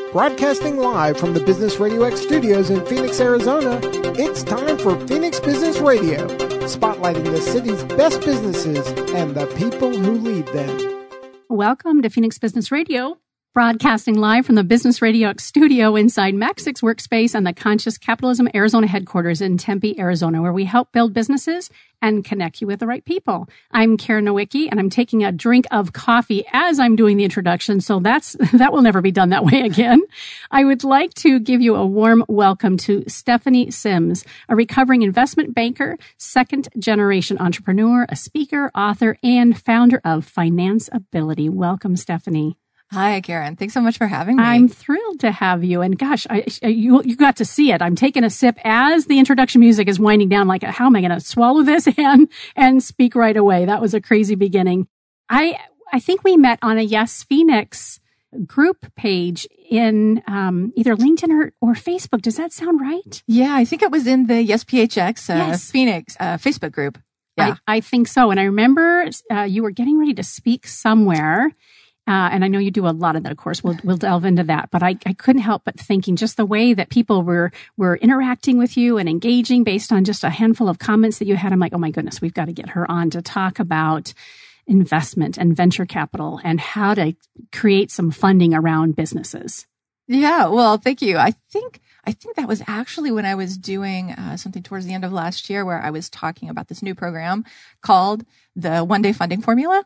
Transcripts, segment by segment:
Broadcasting live from the Business Radio X studios in Phoenix, Arizona, it's time for Phoenix Business Radio, spotlighting the city's best businesses and the people who lead them. Welcome to Phoenix Business Radio, broadcasting live from the Business Radio X studio inside Maxix Workspace and the Conscious Capitalism Arizona headquarters in Tempe, Arizona, where we help build businesses and connect you with the right people. I'm Karen Nowicki, and I'm taking a drink of coffee as I'm doing the introduction, so that will never be done that way again. I would like to give you a warm welcome to Stephanie Sims, a recovering investment banker, second-generation entrepreneur, a speaker, author, and founder of Finance Ability. Welcome, Stephanie. Hi, Karen. Thanks so much for having me. I'm thrilled to have you. And gosh, you got to see it. I'm taking a sip as the introduction music is winding down. Like, how am I going to swallow this and speak right away? That was a crazy beginning. I think we met on a Yes Phoenix group page in either LinkedIn or Facebook. Does that sound right? Yeah, I think it was in the Yes PHX Phoenix Facebook group. Yeah, I think so. And I remember you were getting ready to speak somewhere. And I know you do a lot of that, of course. We'll delve into that. But I couldn't help but thinking just the way that people were interacting with you and engaging based on just a handful of comments that you had. I'm like, oh my goodness, we've got to get her on to talk about investment and venture capital and how to create some funding around businesses. Yeah, well, thank you. I think that was actually when I was doing something towards the end of last year where I was talking about this new program called the One Day Funding Formula.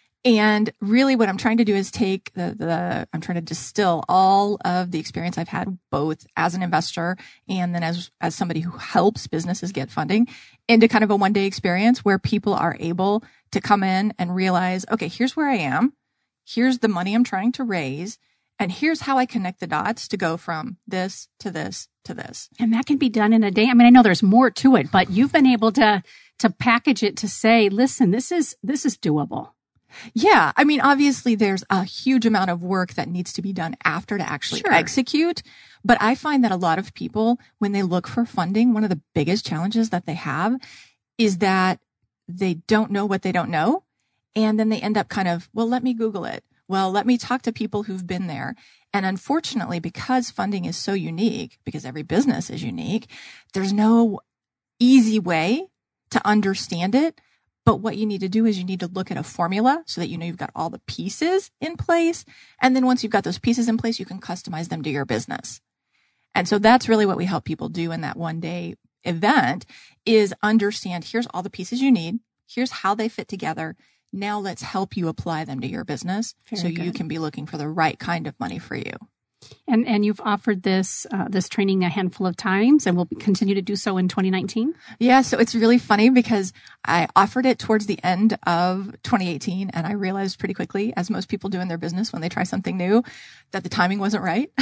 And really what I'm trying to do is take I'm trying to distill all of the experience I've had both as an investor and then as somebody who helps businesses get funding into kind of a one-day experience where people are able to come in and realize, okay, here's where I am. Here's the money I'm trying to raise. And here's how I connect the dots to go from this to this to this. And that can be done in a day. I mean, I know there's more to it, but you've been able to package it to say, listen, this is doable. Yeah. I mean, obviously there's a huge amount of work that needs to be done after to actually execute. But I find that a lot of people, when they look for funding, one of the biggest challenges that they have is that they don't know what they don't know. And then they end up kind of, well, let me Google it. Well, let me talk to people who've been there. And unfortunately, because funding is so unique, because every business is unique, there's no easy way to understand it. But what you need to do is you need to look at a formula so that you know you've got all the pieces in place. And then once you've got those pieces in place, you can customize them to your business. And so that's really what we help people do in that one day event is understand here's all the pieces you need. Here's how they fit together. Now let's help you apply them to your business you can be looking for the right kind of money for you. And you've offered this training a handful of times and will continue to do so in 2019? Yeah, so it's really funny because I offered it towards the end of 2018 and I realized pretty quickly, as most people do in their business when they try something new, that the timing wasn't right.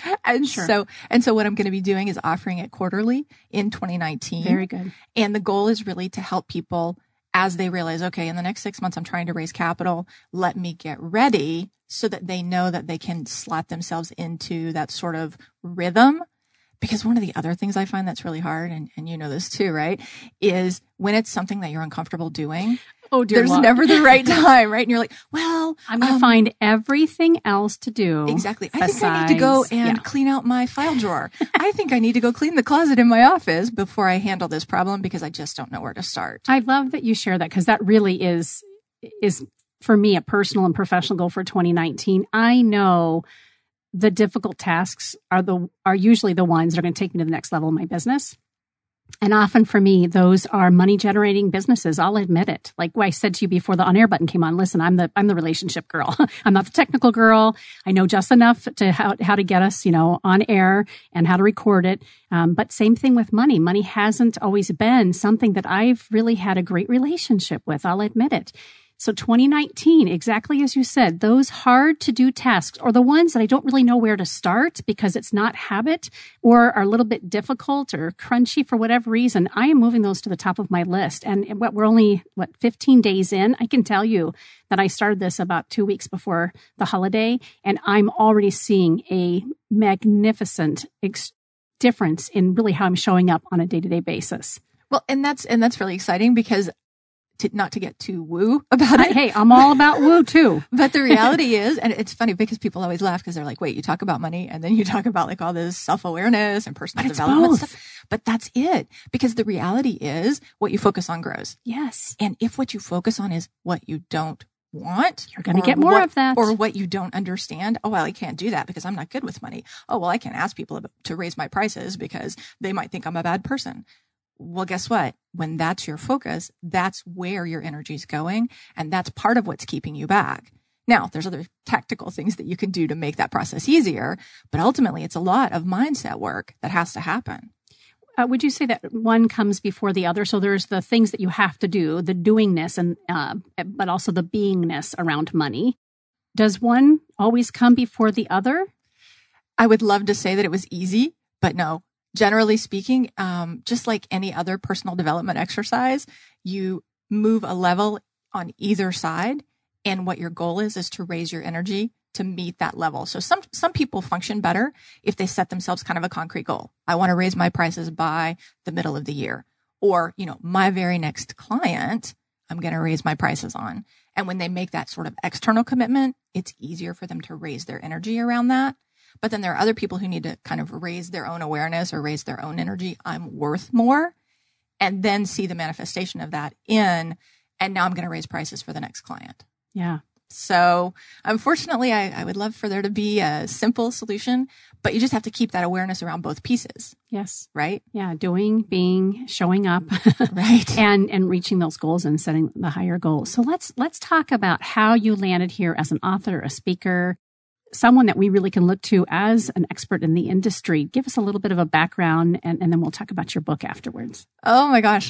So what I'm going to be doing is offering it quarterly in 2019. Very good. And the goal is really to help people as they realize, okay, in the next 6 months, I'm trying to raise capital. Let me get ready so that they know that they can slot themselves into that sort of rhythm. Because one of the other things I find that's really hard, and you know this too, right, is when it's something that you're uncomfortable doing, there's never the right time, right? And you're like, well, I'm going to find everything else to do. Exactly. I think I need to go and clean out my file drawer. I think I need to go clean the closet in my office before I handle this problem because I just don't know where to start. I love that you share that because that really is for me a personal and professional goal for 2019. I know the difficult tasks are usually the ones that are going to take me to the next level in my business. And often for me, those are money generating businesses. I'll admit it. Like I said to you before the on air button came on, listen, I'm the relationship girl. I'm not the technical girl. I know just enough to how to get us, on air and how to record it. But same thing with money. Money hasn't always been something that I've really had a great relationship with. I'll admit it. So 2019, exactly as you said, those hard to do tasks or the ones that I don't really know where to start because it's not habit or are a little bit difficult or crunchy for whatever reason, I am moving those to the top of my list. And we're only, 15 days in. I can tell you that I started this about 2 weeks before the holiday, and I'm already seeing a magnificent difference in really how I'm showing up on a day-to-day basis. Well, and that's really exciting because not to get too woo about it. Hey, I'm all about woo too. But the reality is, and it's funny because people always laugh because they're like, wait, you talk about money and then you talk about like all this self-awareness and personal development stuff. But that's it. Because the reality is what you focus on grows. Yes. And if what you focus on is what you don't want, you're going to get more of that. Or what you don't understand. Oh, well, I can't do that because I'm not good with money. Oh, well, I can't ask people to raise my prices because they might think I'm a bad person. Well, guess what? When that's your focus, that's where your energy is going. And that's part of what's keeping you back. Now, there's other tactical things that you can do to make that process easier, but ultimately it's a lot of mindset work that has to happen. Would you say that one comes before the other? So there's the things that you have to do, the doingness, and but also the beingness around money. Does one always come before the other? I would love to say that it was easy, but no. Generally speaking, just like any other personal development exercise, you move a level on either side. And what your goal is to raise your energy to meet that level. So some people function better if they set themselves kind of a concrete goal. I want to raise my prices by the middle of the year. Or, my very next client, I'm going to raise my prices on. And when they make that sort of external commitment, it's easier for them to raise their energy around that. But then there are other people who need to kind of raise their own awareness or raise their own energy. I'm worth more. And then see the manifestation of that and now I'm going to raise prices for the next client. Yeah. So unfortunately, I would love for there to be a simple solution, but you just have to keep that awareness around both pieces. Yes. Right? Yeah. Doing, being, showing up. Right. And reaching those goals and setting the higher goals. So let's talk about how you landed here as an author, a speaker, someone that we really can look to as an expert in the industry. Give us a little bit of a background and then we'll talk about your book afterwards. Oh my gosh.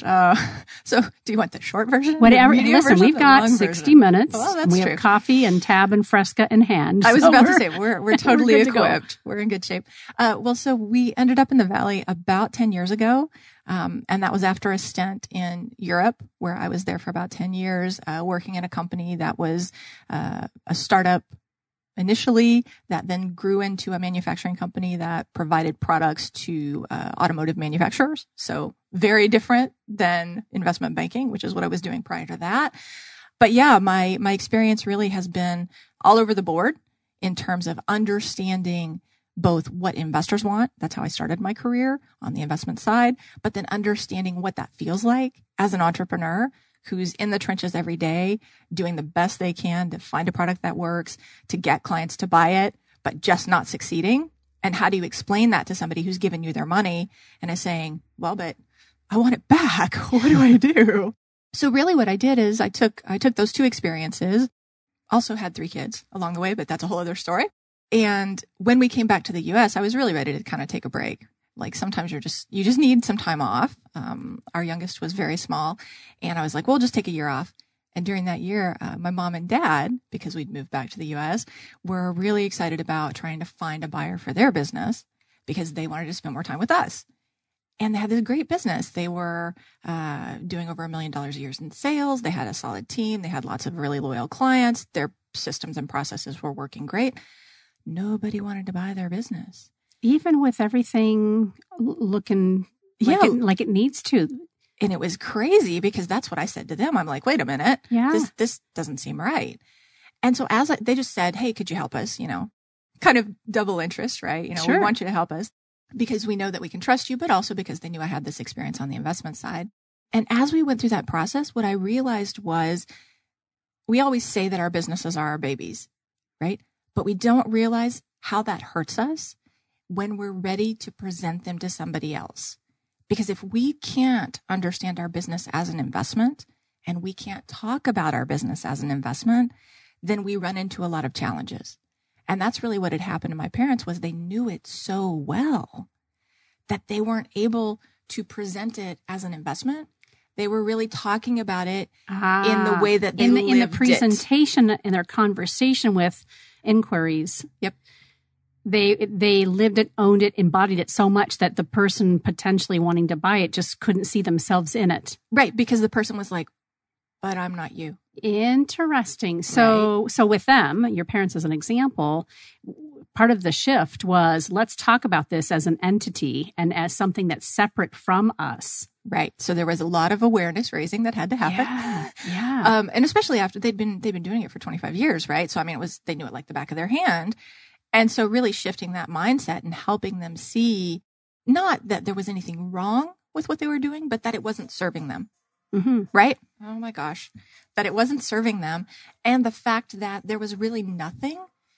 So do you want the short version? Whatever. Listen, we've got 60 minutes. Well, that's we true. have coffee and tab and Fresca in hand. I was about to say, we're totally equipped. Go. We're in good shape. So we ended up in the Valley about 10 years ago. And that was after a stint in Europe where I was there for about 10 years, working in a company that was, a startup initially that then grew into a manufacturing company that provided products to automotive manufacturers. So very different than investment banking, which is what I was doing prior to that. But yeah, my experience really has been all over the board in terms of understanding both what investors want. That's how I started my career on the investment side, but then understanding what that feels like as an entrepreneur who's in the trenches every day, doing the best they can to find a product that works, to get clients to buy it, but just not succeeding. And how do you explain that to somebody who's given you their money and is saying, well, but I want it back. What do I do? So really what I did is I took those two experiences, also had 3 kids along the way, but that's a whole other story. And when we came back to the US, I was really ready to kind of take a break. Like sometimes you just need some time off. Our youngest was very small and I was like, well, just take a year off. And during that year, my mom and dad, because we'd moved back to the US, were really excited about trying to find a buyer for their business because they wanted to spend more time with us. And they had this great business. They were doing over $1 million a year in sales. They had a solid team. They had lots of really loyal clients. Their systems and processes were working great. Nobody wanted to buy their business. Even with everything looking like it needs to. And it was crazy because that's what I said to them. I'm like, wait a minute. Yeah. This doesn't seem right. And so they just said, hey, could you help us? Kind of double interest, right? Sure. We want you to help us because we know that we can trust you, but also because they knew I had this experience on the investment side. And as we went through that process, what I realized was we always say that our businesses are our babies, right? But we don't realize how that hurts us when we're ready to present them to somebody else. Because if we can't understand our business as an investment and we can't talk about our business as an investment, then we run into a lot of challenges. And that's really what had happened to my parents was they knew it so well that they weren't able to present it as an investment. They were really talking about it in the way that they lived in the presentation, in their conversation with inquiries. Yep. They lived it, owned it, embodied it so much that the person potentially wanting to buy it just couldn't see themselves in it. Right, because the person was like, but I'm not you. Interesting. So with them, your parents as an example, part of the shift was let's talk about this as an entity and as something that's separate from us. Right. So there was a lot of awareness raising that had to happen. Yeah. And especially after they've been doing it for 25 years, right? So, I mean, they knew it like the back of their hand. And so really shifting that mindset and helping them see not that there was anything wrong with what they were doing, but that it wasn't serving them. Mm-hmm. Right? Oh my gosh. That it wasn't serving them. And the fact that there was really nothing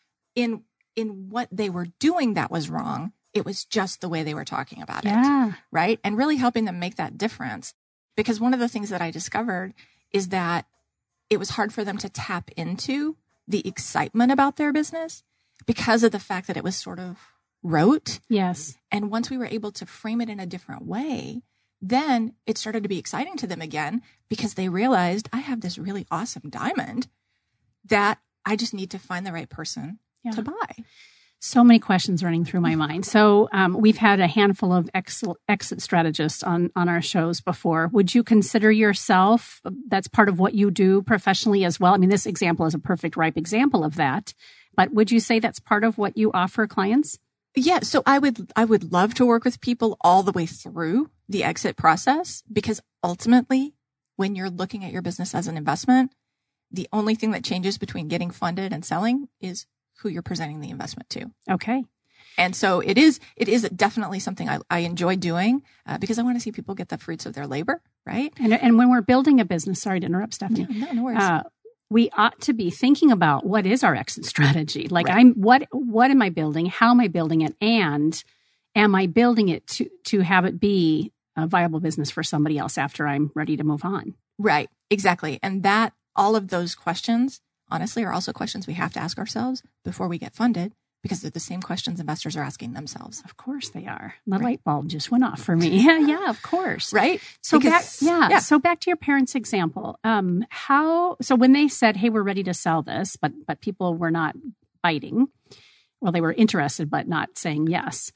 in what they were doing that was wrong. It was just the way they were talking about it. Right? And really helping them make that difference. Because one of the things that I discovered is that it was hard for them to tap into the excitement about their business because of the fact that it was sort of rote. Yes. And once we were able to frame it in a different way, then it started to be exciting to them again because they realized I have this really awesome diamond that I just need to find the right person to buy. So many questions running through my mind. So we've had a handful of exit strategists on our shows before. Would you consider yourself, that's part of what you do professionally as well? I mean, this example is a perfect ripe example of that. But would you say that's part of what you offer clients? Yeah. So I would love to work with people all the way through the exit process because ultimately, when you're looking at your business as an investment, the only thing that changes between getting funded and selling is who you're presenting the investment to. Okay. And so it is definitely something I enjoy doing because I want to see people get the fruits of their labor, right? And when we're building a business, sorry to interrupt, Stephanie. No worries. We ought to be thinking about what is our exit strategy. Like what am I building? How am I building it? And am I building it to have it be a viable business for somebody else after I'm ready to move on? Right. Exactly. And that all of those questions, honestly, are also questions we have to ask ourselves before we get funded because they're the same questions investors are asking themselves. Of course they are. The light bulb just went off for me. Yeah, of course. Right? So So back to your parents' example. So when they said, "Hey, we're ready to sell this," but people were not biting. Well, they were interested but not saying yes.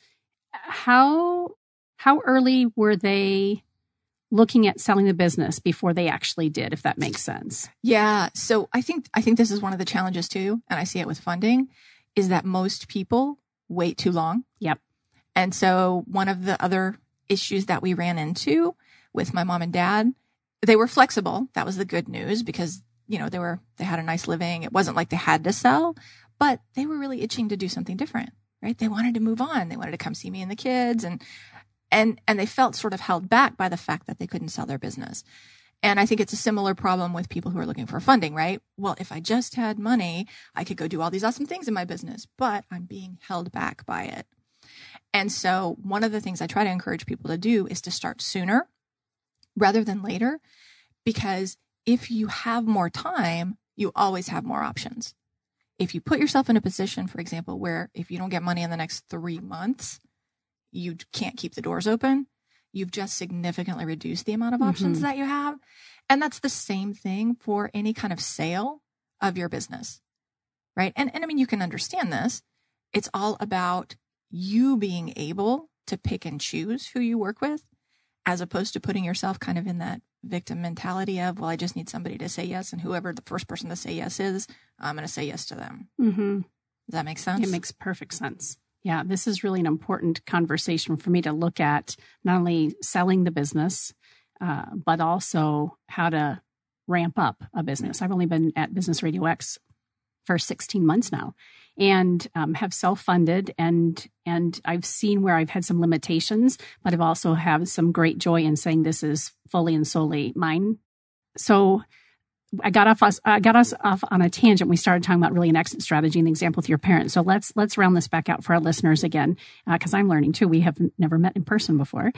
How early were they looking at selling the business before they actually did, if that makes sense? Yeah. So I think this is one of the challenges too, and I see it with funding, is that most people wait too long. Yep. And so one of the other issues that we ran into with my mom and dad, they were flexible. That was the good news because, they had a nice living. It wasn't like they had to sell, but they were really itching to do something different, right? They wanted to move on. They wanted to come see me and the kids and they felt sort of held back by the fact that they couldn't sell their business. And I think it's a similar problem with people who are looking for funding, right? Well, if I just had money, I could go do all these awesome things in my business, but I'm being held back by it. And so one of the things I try to encourage people to do is to start sooner rather than later, because if you have more time, you always have more options. If you put yourself in a position, for example, where if you don't get money in the next 3 months, you can't keep the doors open, you've just significantly reduced the amount of options that you have. And that's the same thing for any kind of sale of your business, right? And I mean, you can understand this. It's all about you being able to pick and choose who you work with, as opposed to putting yourself kind of in that victim mentality of, well, I just need somebody to say yes. And whoever the first person to say yes is, I'm going to say yes to them. Mm-hmm. Does that make sense? It makes perfect sense. Yeah, this is really an important conversation for me to look at, not only selling the business, but also how to ramp up a business. I've only been at Business Radio X for 16 months now and have self-funded and I've seen where I've had some limitations, but I've also had some great joy in saying this is fully and solely mine. So I got us off on a tangent. We started talking about really an exit strategy and the example with your parents. So let's round this back out for our listeners again, because I'm learning too. We have never met in person before.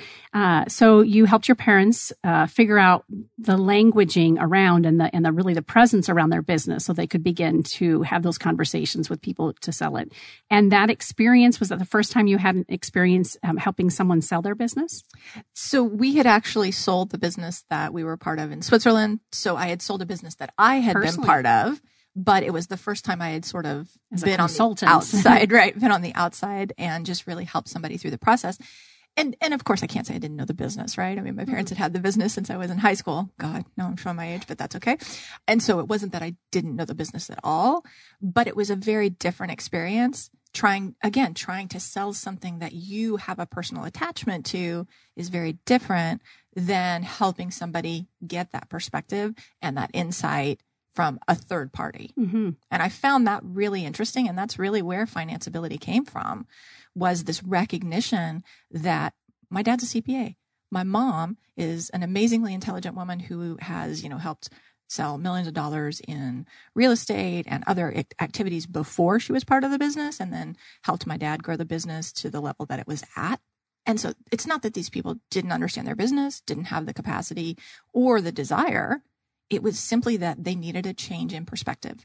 So you helped your parents figure out the languaging around and the really the presence around their business, so they could begin to have those conversations with people to sell it. And that experience, was that the first time you had an experience helping someone sell their business? So we had actually sold the business that we were part of in Switzerland. So I had sold a business that I had been part of, but it was the first time I had sort of been on the outside, right? Been on the outside and just really helped somebody through the process. And of course I can't say I didn't know the business, right? I mean, my parents had the business since I was in high school. God, no, I'm showing my age, but that's okay. And so it wasn't that I didn't know the business at all, but it was a very different experience trying to sell something that you have a personal attachment to is very different than helping somebody get that perspective and that insight from a third party. Mm-hmm. And I found that really interesting. And that's really where Financeability came from, was this recognition that my dad's a CPA. My mom is an amazingly intelligent woman who has, helped sell millions of dollars in real estate and other activities before she was part of the business, and then helped my dad grow the business to the level that it was at. And so it's not that these people didn't understand their business, didn't have the capacity or the desire. It was simply that they needed a change in perspective.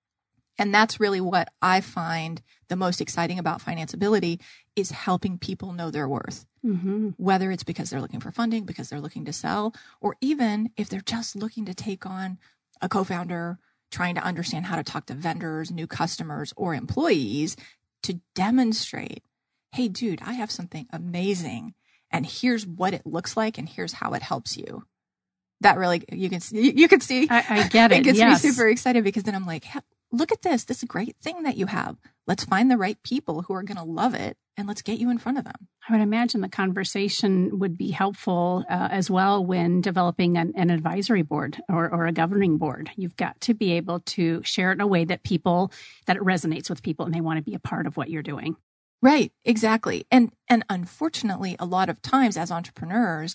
And that's really what I find the most exciting about Financeability, is helping people know their worth. Mm-hmm. Whether it's because they're looking for funding, because they're looking to sell, or even if they're just looking to take on a co-founder, trying to understand how to talk to vendors, new customers, or employees to demonstrate, hey, dude, I have something amazing, and here's what it looks like, and here's how it helps you. That really, you can see. I get it. It gets yes. me super excited, because then I'm like, look at this. This is a great thing that you have. Let's find the right people who are going to love it, and let's get you in front of them. I would imagine the conversation would be helpful as well when developing an advisory board or a governing board. You've got to be able to share it in a way that it resonates with people and they want to be a part of what you're doing. Right, exactly. And unfortunately, a lot of times as entrepreneurs,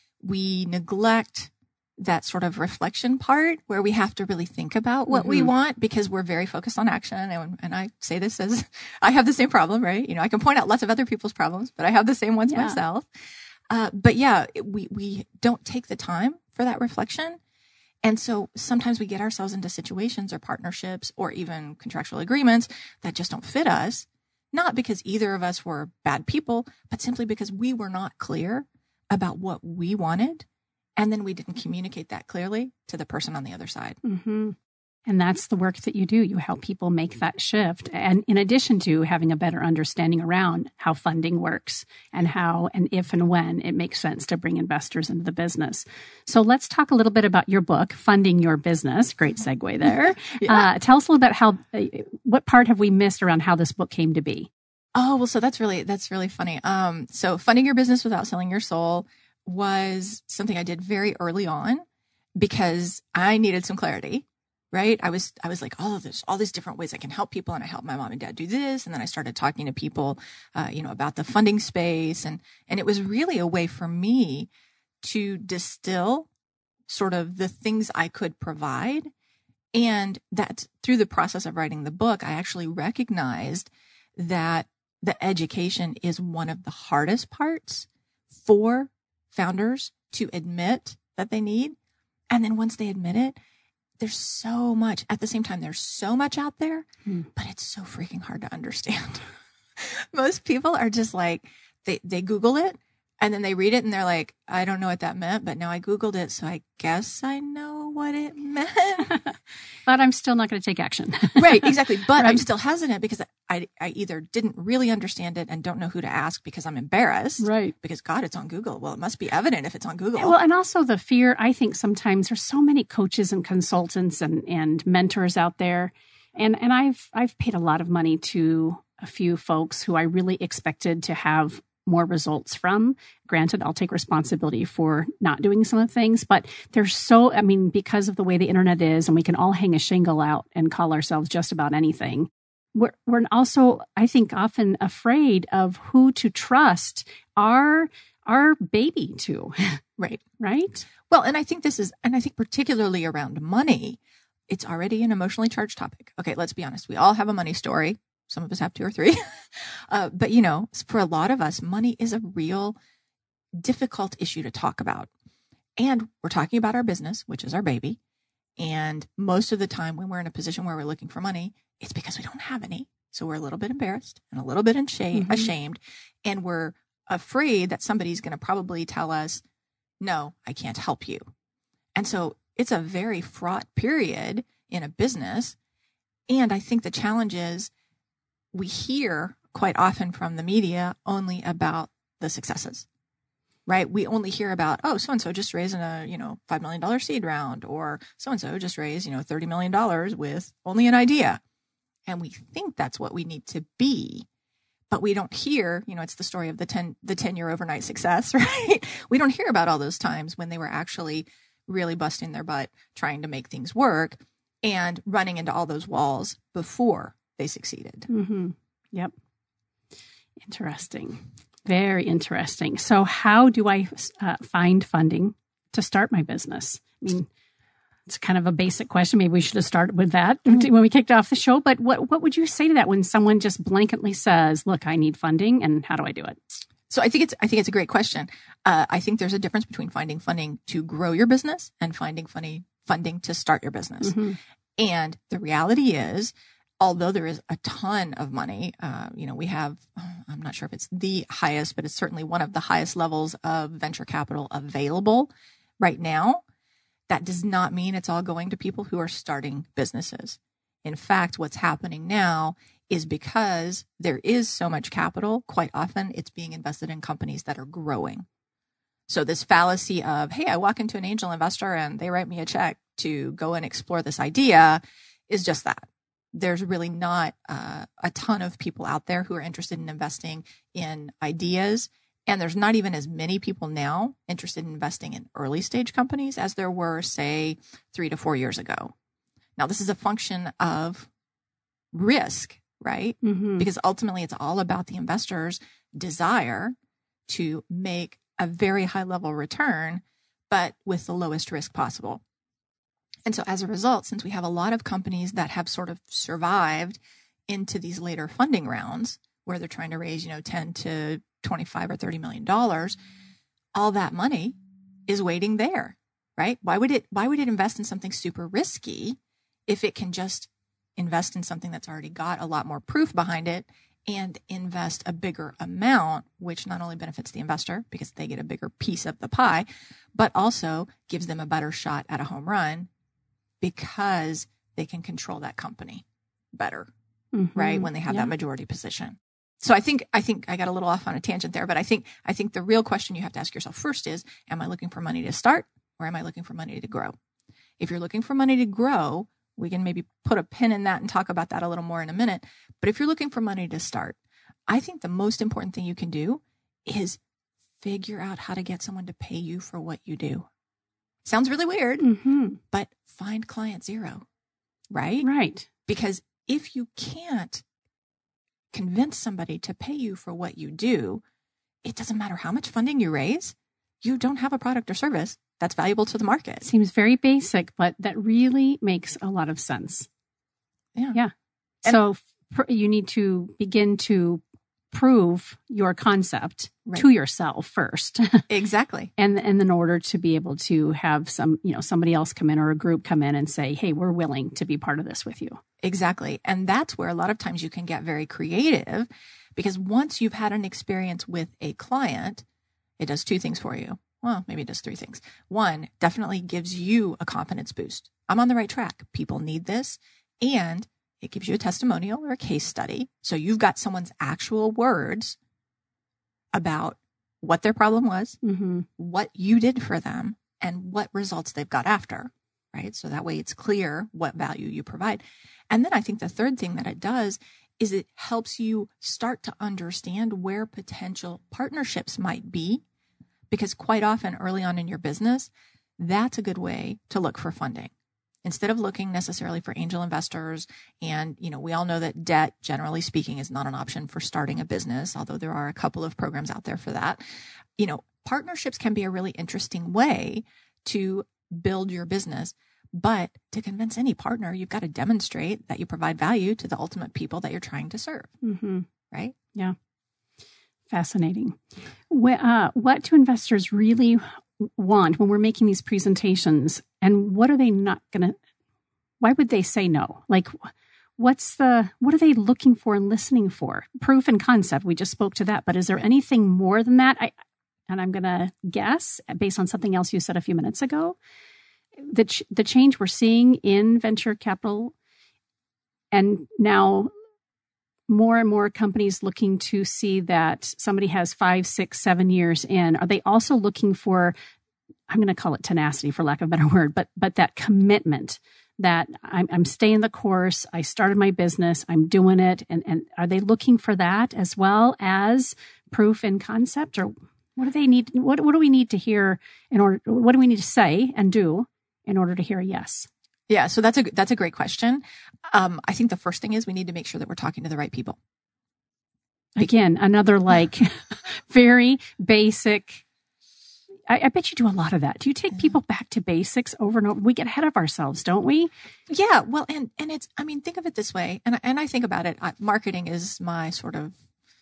we neglect that sort of reflection part where we have to really think about what we want, because we're very focused on action. And I say this as I have the same problem, right? I can point out lots of other people's problems, but I have the same ones myself. But yeah, we don't take the time for that reflection. And so sometimes we get ourselves into situations or partnerships or even contractual agreements that just don't fit us, not because either of us were bad people, but simply because we were not clear about what we wanted. And then we didn't communicate that clearly to the person on the other side. Mm-hmm. And that's the work that you do. You help people make that shift. And in addition to having a better understanding around how funding works and how and if and when it makes sense to bring investors into the business. So let's talk a little bit about your book, Funding Your Business. Great segue there. Tell us a little bit what part have we missed around how this book came to be? Oh, well, so that's really funny. So Funding Your Business Without Selling Your Soul was something I did very early on because I needed some clarity, right? I was like, all these different ways I can help people. And I helped my mom and dad do this. And then I started talking to people, about the funding space. And it was really a way for me to distill sort of the things I could provide. And that through the process of writing the book, I actually recognized that the education is one of the hardest parts for founders to admit that they need. And then once they admit it, there's so much at the same time. There's so much out there, but it's so freaking hard to understand. Most people are just like, they Google it and then they read it and they're like, I don't know what that meant, but now I Googled it. So I guess I know what it meant. But I'm still not going to take action. Right, exactly. But right. I'm still hesitant because I either didn't really understand it and don't know who to ask because I'm embarrassed. Right. Because God, it's on Google. Well, it must be evident if it's on Google. Well, and also the fear, I think sometimes there's so many coaches and consultants and mentors out there. And I've paid a lot of money to a few folks who I really expected to have more results from. Granted, I'll take responsibility for not doing some of the things, but because of the way the internet is and we can all hang a shingle out and call ourselves just about anything. We're also, I think, often afraid of who to trust our baby to. Right. Right. Well, and I think particularly around money, it's already an emotionally charged topic. Okay, let's be honest. We all have a money story. Some of us have 2 or 3. But, for a lot of us, money is a real difficult issue to talk about. And we're talking about our business, which is our baby. And most of the time when we're in a position where we're looking for money, it's because we don't have any. So we're a little bit embarrassed and a little bit ashamed. And we're afraid that somebody's going to probably tell us, no, I can't help you. And so it's a very fraught period in a business. And I think the challenge is, we hear quite often from the media only about the successes, right? We only hear about, oh, so-and-so just raised a, $5 million seed round, or so-and-so just raised, $30 million with only an idea. and we think that's what we need to be. But we don't hear, it's the story of the 10-year overnight success, right? We don't hear about all those times when they were actually really busting their butt trying to make things work and running into all those walls before they succeeded. Mm-hmm. Yep. Interesting. Very interesting. So how do I find funding to start my business? I mean, it's kind of a basic question. Maybe we should have started with that when we kicked off the show. But what would you say to that when someone just blanketly says, look, I need funding, and how do I do it? So I think it's a great question. I think there's a difference between finding funding to grow your business and finding funding to start your business. Mm-hmm. And the reality is, although there is a ton of money, we have, I'm not sure if it's the highest, but it's certainly one of the highest levels of venture capital available right now. That does not mean it's all going to people who are starting businesses. In fact, what's happening now is because there is so much capital, quite often it's being invested in companies that are growing. So this fallacy of, hey, I walk into an angel investor and they write me a check to go and explore this idea is just that. There's really not a ton of people out there who are interested in investing in ideas. And there's not even as many people now interested in investing in early stage companies as there were, say, 3 to 4 years ago. Now, this is a function of risk, right? Mm-hmm. Because ultimately it's all about the investor's desire to make a very high level return, but with the lowest risk possible. And so as a result, since we have a lot of companies that have sort of survived into these later funding rounds where they're trying to raise, 10 to 25 or $30 million, all that money is waiting there, right? Why would it invest in something super risky if it can just invest in something that's already got a lot more proof behind it and invest a bigger amount, which not only benefits the investor because they get a bigger piece of the pie, but also gives them a better shot at a home run because they can control that company better, mm-hmm. right? When they have that majority position. So I think I got a little off on a tangent there, but I think the real question you have to ask yourself first is, am I looking for money to start or am I looking for money to grow? If you're looking for money to grow, we can maybe put a pin in that and talk about that a little more in a minute. But if you're looking for money to start, I think the most important thing you can do is figure out how to get someone to pay you for what you do. Sounds really weird, mm-hmm. but find client zero, right? Right. Because if you can't convince somebody to pay you for what you do, it doesn't matter how much funding you raise, you don't have a product or service that's valuable to the market. Seems very basic, but that really makes a lot of sense. Yeah. So you need to begin to prove your concept to yourself first. Exactly. And in order to be able to have somebody else come in or a group come in and say, hey, we're willing to be part of this with you. Exactly. And that's where a lot of times you can get very creative because once you've had an experience with a client, it does 2 things for you. Well, maybe it does 3 things. 1, definitely gives you a confidence boost. I'm on the right track. People need this. And it gives you a testimonial or a case study. So you've got someone's actual words about what their problem was, mm-hmm. what you did for them, and what results they've got after, right? So that way it's clear what value you provide. And then I think the third thing that it does is it helps you start to understand where potential partnerships might be, because quite often early on in your business, that's a good way to look for funding. Instead of looking necessarily for angel investors, and, we all know that debt, generally speaking, is not an option for starting a business, although there are a couple of programs out there for that. Partnerships can be a really interesting way to build your business, but to convince any partner, you've got to demonstrate that you provide value to the ultimate people that you're trying to serve, mm-hmm. right? Yeah. Fascinating. What do investors really want when we're making these presentations, and what are they not going to, why would they say no? Like, what are they looking for and listening for? Proof and concept. We just spoke to that, but is there anything more than that? I'm going to guess based on something else you said a few minutes ago, the change we're seeing in venture capital, and now more and more companies looking to see that somebody has 5, 6, 7 years in. Are they also looking for, I'm going to call it tenacity for lack of a better word, but that commitment that I'm staying the course. I started my business. I'm doing it. And are they looking for that as well as proof in concept, or what do they need? What do we need to hear what do we need to say and do in order to hear a yes? Yeah. So that's a great question. I think the first thing is we need to make sure that we're talking to the right people. Again, another very basic. I bet you do a lot of that. Do you take people back to basics over and over? We get ahead of ourselves, don't we? Yeah. Well, and it's, think of it this way. And I think about it. Marketing is my sort of,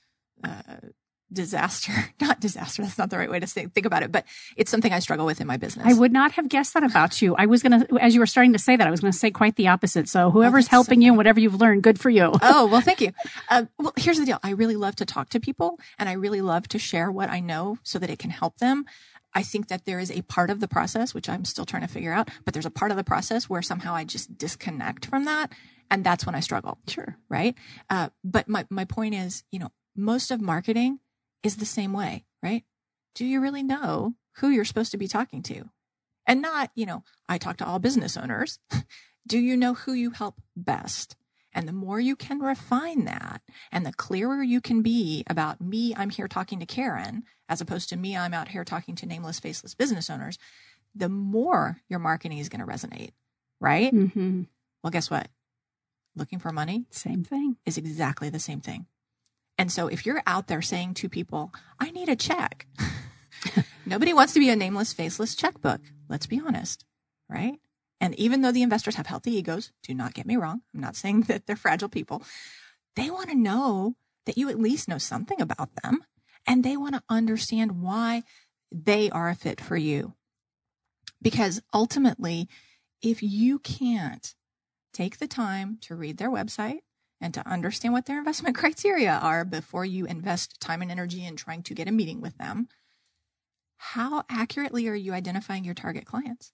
disaster, not disaster. That's not the right way to think about it, but it's something I struggle with in my business. I would not have guessed that about you. I was going to, as you were starting to say that, I was going to say quite the opposite. So whoever's helping you and whatever you've learned, good for you. Oh, well, thank you. Well, here's the deal. I really love to talk to people and I really love to share what I know so that it can help them. I think that there is a part of the process, which I'm still trying to figure out, but there's a part of the process where somehow I just disconnect from that. And that's when I struggle. Sure. Right. But my point is, most of marketing is the same way, right? Do you really know who you're supposed to be talking to? And not, I talk to all business owners. Do you know who you help best? And the more you can refine that and the clearer you can be about me, I'm here talking to Karen, as opposed to me, I'm out here talking to nameless, faceless business owners, the more your marketing is going to resonate, right? Mm-hmm. Well, guess what? Looking for money? Same thing. Is exactly the same thing. And so if you're out there saying to people, I need a check, nobody wants to be a nameless, faceless checkbook. Let's be honest, right? And even though the investors have healthy egos, do not get me wrong. I'm not saying that they're fragile people. They want to know that you at least know something about them. And they want to understand why they are a fit for you. Because ultimately, if you can't take the time to read their website, and to understand what their investment criteria are before you invest time and energy in trying to get a meeting with them, how accurately are you identifying your target clients?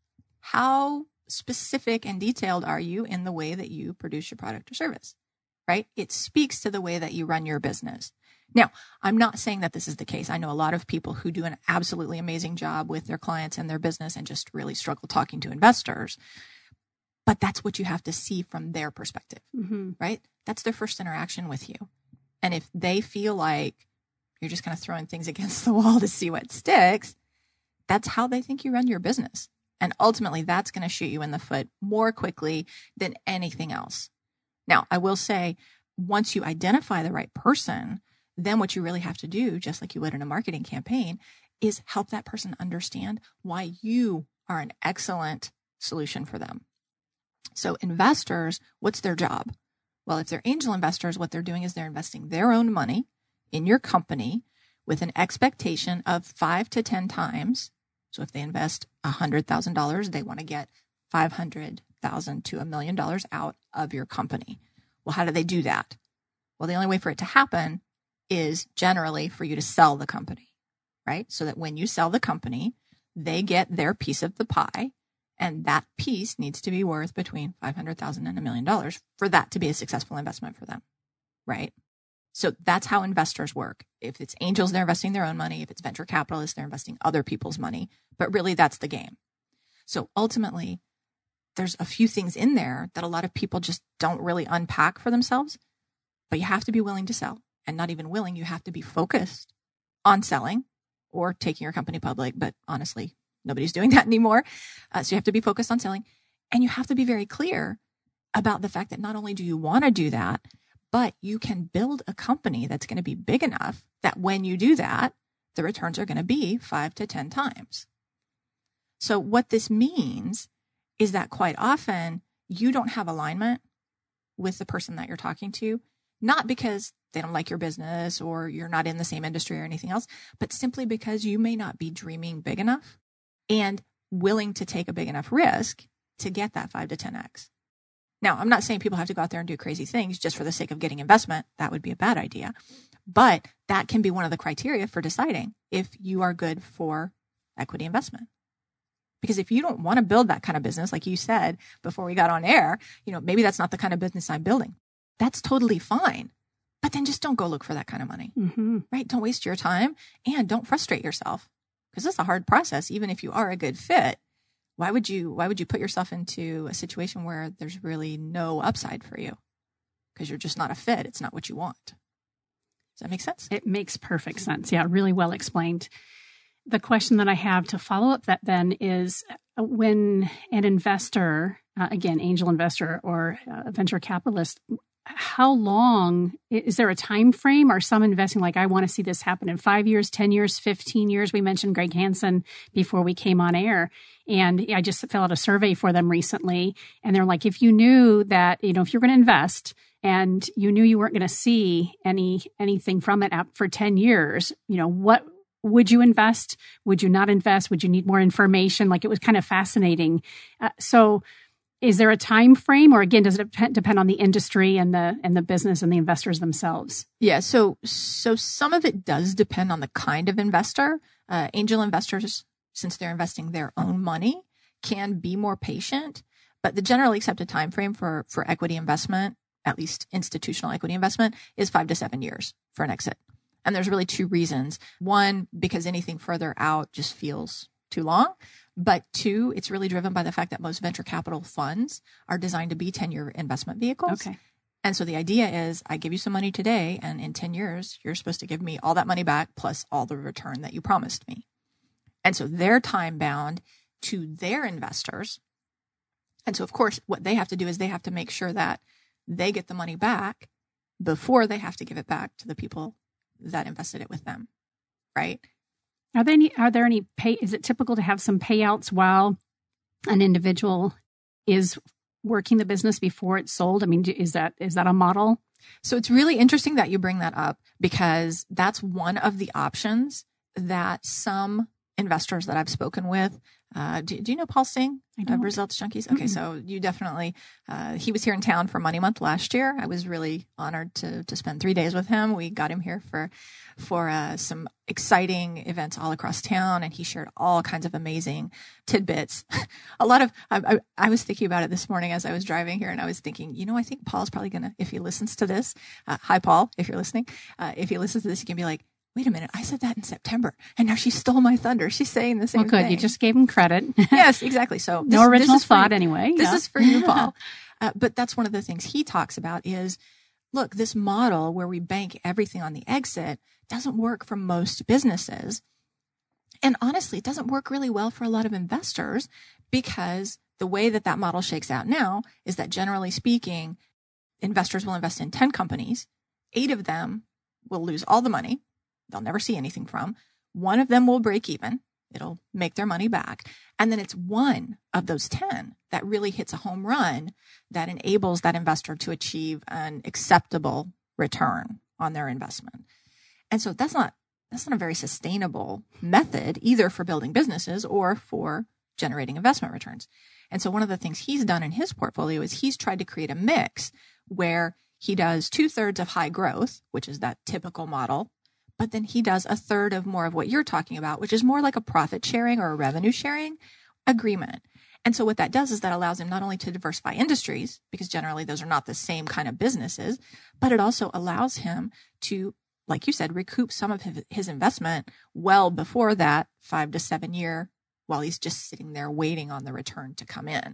How specific and detailed are you in the way that you produce your product or service, right? It speaks to the way that you run your business. Now, I'm not saying that this is the case. I know a lot of people who do an absolutely amazing job with their clients and their business and just really struggle talking to investors. But that's what you have to see from their perspective, right? That's their first interaction with you. And if they feel like you're just kind of throwing things against the wall to see what sticks, that's how they think you run your business. And ultimately, that's going to shoot you in the foot more quickly than anything else. Now, I will say, once you identify the right person, then what you really have to do, just like you would in a marketing campaign, is help that person understand why you are an excellent solution for them. So investors, what's their job? Well, if they're angel investors, what they're doing is they're investing their own money in your company with an expectation of 5 to 10 times. So if they invest $100,000, they want to get $500,000 to $1 million out of your company. Well, how do they do that? Well, the only way for it to happen is generally for you to sell the company, right? So that when you sell the company, they get their piece of the pie. And that piece needs to be worth between $500,000 and $1 million for that to be a successful investment for them, right? So that's how investors work. If it's angels, they're investing their own money. If it's venture capitalists, they're investing other people's money. But really, that's the game. So ultimately, there's a few things in there that a lot of people just don't really unpack for themselves. But you have to be willing to sell. And not even willing, you have to be focused on selling or taking your company public. But honestly, nobody's doing that anymore. So you have to be focused on selling. And you have to be very clear about the fact that not only do you want to do that, but you can build a company that's going to be big enough that when you do that, the returns are going to be 5 to 10 times. So what this means is that quite often you don't have alignment with the person that you're talking to, not because they don't like your business or you're not in the same industry or anything else, but simply because you may not be dreaming big enough and willing to take a big enough risk to get that 5 to 10x. Now, I'm not saying people have to go out there and do crazy things just for the sake of getting investment. That would be a bad idea. But that can be one of the criteria for deciding if you are good for equity investment. Because if you don't want to build that kind of business, like you said before we got on air, maybe that's not the kind of business I'm building. That's totally fine. But then just don't go look for that kind of money, right? Don't waste your time and don't frustrate yourself because it's a hard process. Even if you are a good fit, why would you put yourself into a situation where there's really no upside for you? Because you're just not a fit. It's not what you want. Does that make sense? It makes perfect sense. Yeah, really well explained. The question that I have to follow up that then is when an investor, again, angel investor or a venture capitalist, how long is there a time frame? Are some investing like, I want to see this happen in 5 years, 10 years, 15 years? We mentioned Greg Hansen before we came on air, and I just filled out a survey for them recently. And they're like, if you knew that, if you're going to invest and you knew you weren't going to see anything from it for 10 years, what would you invest? Would you not invest? Would you need more information? Like, it was kind of fascinating. So is there a time frame, or again, does it depend on the industry and the business and the investors themselves? Yeah. So some of it does depend on the kind of investor. Angel investors, since they're investing their own money, can be more patient, but the generally accepted time frame for equity investment, at least institutional equity investment, is 5 to 7 years for an exit. And there's really two reasons. One, because anything further out just feels too long. But two, it's really driven by the fact that most venture capital funds are designed to be 10-year investment vehicles. Okay. And so the idea is, I give you some money today, and in 10 years, you're supposed to give me all that money back plus all the return that you promised me. And so they're time bound to their investors. And so, of course, what they have to do is they have to make sure that they get the money back before they have to give it back to the people that invested it with them, right? Are there any is it typical to have some payouts while an individual is working the business before it's sold? I mean, is that a model? So it's really interesting that you bring that up, because that's one of the options that some investors that I've spoken with. Do you know Paul Singh of Results Junkies? Okay, so you definitely, he was here in town for Money Month last year. I was really honored to spend 3 days with him. We got him here for some exciting events all across town, and he shared all kinds of amazing tidbits. A lot of, I was thinking about it this morning as I was driving here, and I was thinking, I think Paul's probably going to, if he listens to this, hi Paul, if you're listening, if he listens to this, he can be like, wait a minute, I said that in September, and now she stole my thunder. She's saying the same thing. Well, good. You just gave him credit. Yes, exactly. So no original thought anyway. This is for you, Paul. But that's one of the things he talks about is, look, this model where we bank everything on the exit doesn't work for most businesses. And honestly, it doesn't work really well for a lot of investors, because the way that model shakes out now is that, generally speaking, investors will invest in 10 companies. 8 of them will lose all the money. They'll never see anything from. 1 of them will break even. It'll make their money back. And then it's 1 of those 10 that really hits a home run that enables that investor to achieve an acceptable return on their investment. And so that's not a very sustainable method either for building businesses or for generating investment returns. And so one of the things he's done in his portfolio is he's tried to create a mix where he does 2/3 of high growth, which is that typical model, but then he does 1/3 of more of what you're talking about, which is more like a profit sharing or a revenue sharing agreement. And so what that does is that allows him not only to diversify industries, because generally those are not the same kind of businesses, but it also allows him to, like you said, recoup some of his investment well before that 5 to 7 year, while he's just sitting there waiting on the return to come in.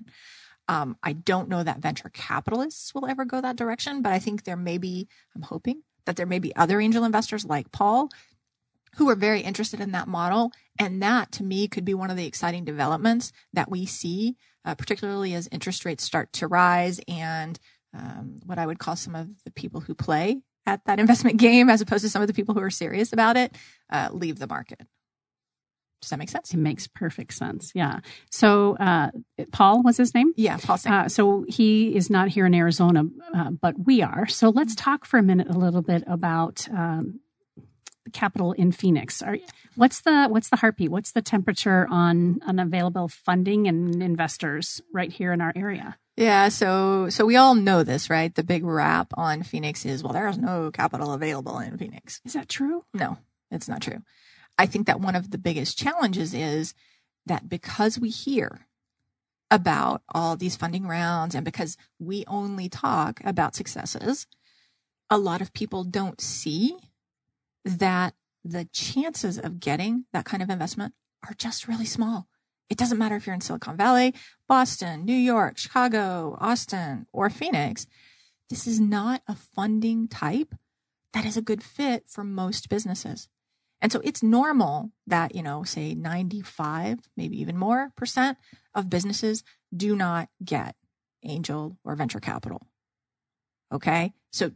I don't know that venture capitalists will ever go that direction, but I think I'm hoping that there may be other angel investors like Paul who are very interested in that model. And that, to me, could be one of the exciting developments that we see, particularly as interest rates start to rise and what I would call some of the people who play at that investment game, as opposed to some of the people who are serious about it, leave the market. Does that make sense? It makes perfect sense. Yeah. So Paul was his name? Yeah, Paul Singh. So he is not here in Arizona, but we are. So let's talk for a minute a little bit about capital in Phoenix. What's the heartbeat? What's the temperature on available funding and investors right here in our area? Yeah, so we all know this, right? The big rap on Phoenix is, well, there's no capital available in Phoenix. Is that true? No, it's not true. I think that one of the biggest challenges is that because we hear about all these funding rounds and because we only talk about successes, a lot of people don't see that the chances of getting that kind of investment are just really small. It doesn't matter if you're in Silicon Valley, Boston, New York, Chicago, Austin, or Phoenix. This is not a funding type that is a good fit for most businesses. And so it's normal that, say 95, maybe even more % of businesses do not get angel or venture capital. Okay. So,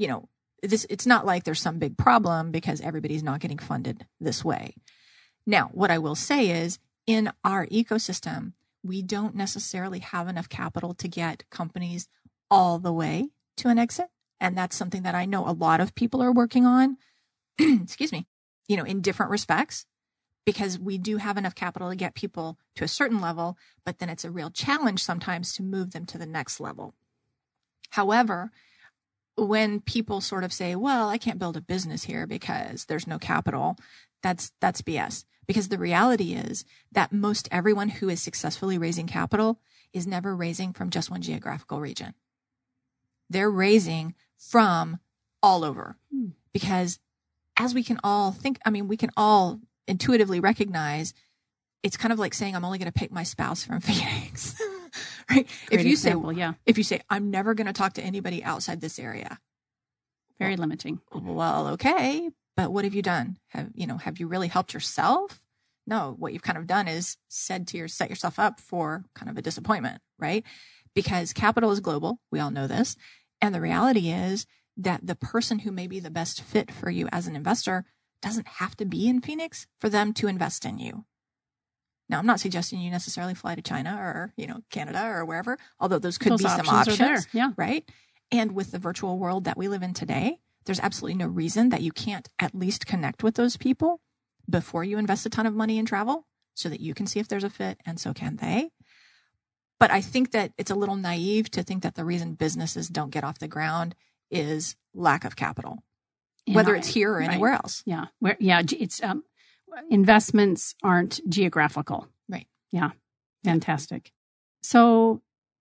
it's not like there's some big problem because everybody's not getting funded this way. Now, what I will say is in our ecosystem, we don't necessarily have enough capital to get companies all the way to an exit. And that's something that I know a lot of people are working on, excuse me, in different respects, because we do have enough capital to get people to a certain level, but then it's a real challenge sometimes to move them to the next level. However, when people sort of say, well, I can't build a business here because there's no capital, that's BS. Because the reality is that most everyone who is successfully raising capital is never raising from just one geographical region. They're raising from all over. Because as we can all think, we can all intuitively recognize, it's kind of like saying, I'm only going to pick my spouse from Phoenix. Right? Great example, yeah. If you say, I'm never going to talk to anybody outside this area. Very limiting. Well, okay. But what have you done? Have you really helped yourself? No, what you've kind of done is set yourself up for kind of a disappointment, right? Because capital is global. We all know this. And the reality is that the person who may be the best fit for you as an investor doesn't have to be in Phoenix for them to invest in you. Now, I'm not suggesting you necessarily fly to China or, Canada or wherever, although those could be some options, yeah. Right? And with the virtual world that we live in today, there's absolutely no reason that you can't at least connect with those people before you invest a ton of money in travel so that you can see if there's a fit, and so can they. But I think that it's a little naive to think that the reason businesses don't get off the ground is lack of capital, whether it's here or anywhere else. Yeah. It's investments aren't geographical. Right. Yeah. Fantastic. So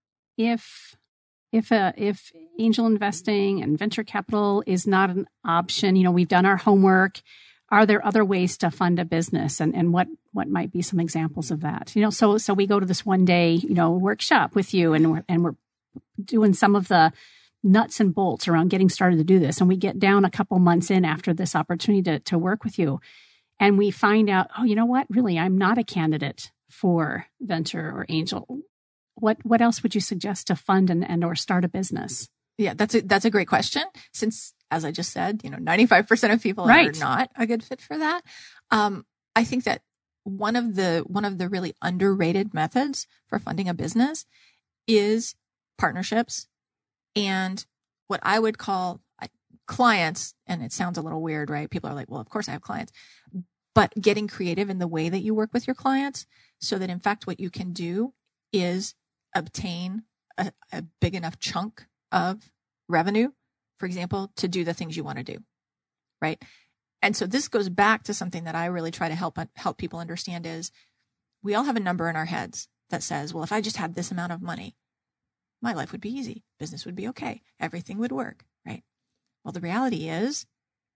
if angel investing and venture capital is not an option, we've done our homework. Are there other ways to fund a business, and what might be some examples of that? So we go to this one day, workshop with you, and we're doing some of the nuts and bolts around getting started to do this. And we get down a couple months in after this opportunity to work with you. And we find out, oh, you know what? Really, I'm not a candidate for venture or angel. What else would you suggest to fund and or start a business? Yeah, that's a great question. Since, as I just said, 95% of people are not a good fit for that. I think that one of the really underrated methods for funding a business is partnerships and what I would call clients. And it sounds a little weird, right? People are like, well, of course I have clients, but getting creative in the way that you work with your clients so that in fact, what you can do is obtain a big enough chunk of revenue, for example, to do the things you want to do. Right. And so this goes back to something that I really try to help people understand is we all have a number in our heads that says, well, if I just had this amount of money, my life would be easy. Business would be okay. Everything would work. Right. Well, the reality is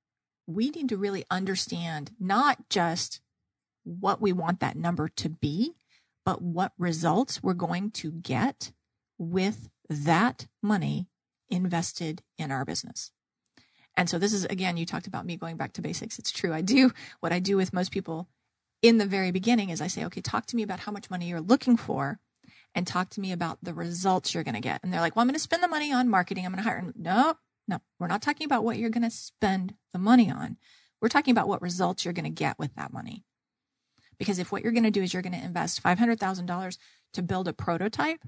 we need to really understand not just what we want that number to be, but what results we're going to get with that money invested in our business. And so this is, again, you talked about me going back to basics. It's true. What I do with most people in the very beginning is I say, okay, talk to me about how much money you're looking for and talk to me about the results you're going to get. And they're like, well, I'm going to spend the money on marketing. I'm going to hire. No, we're not talking about what you're going to spend the money on. We're talking about what results you're going to get with that money. Because if what you're going to do is you're going to invest $500,000 to build a prototype,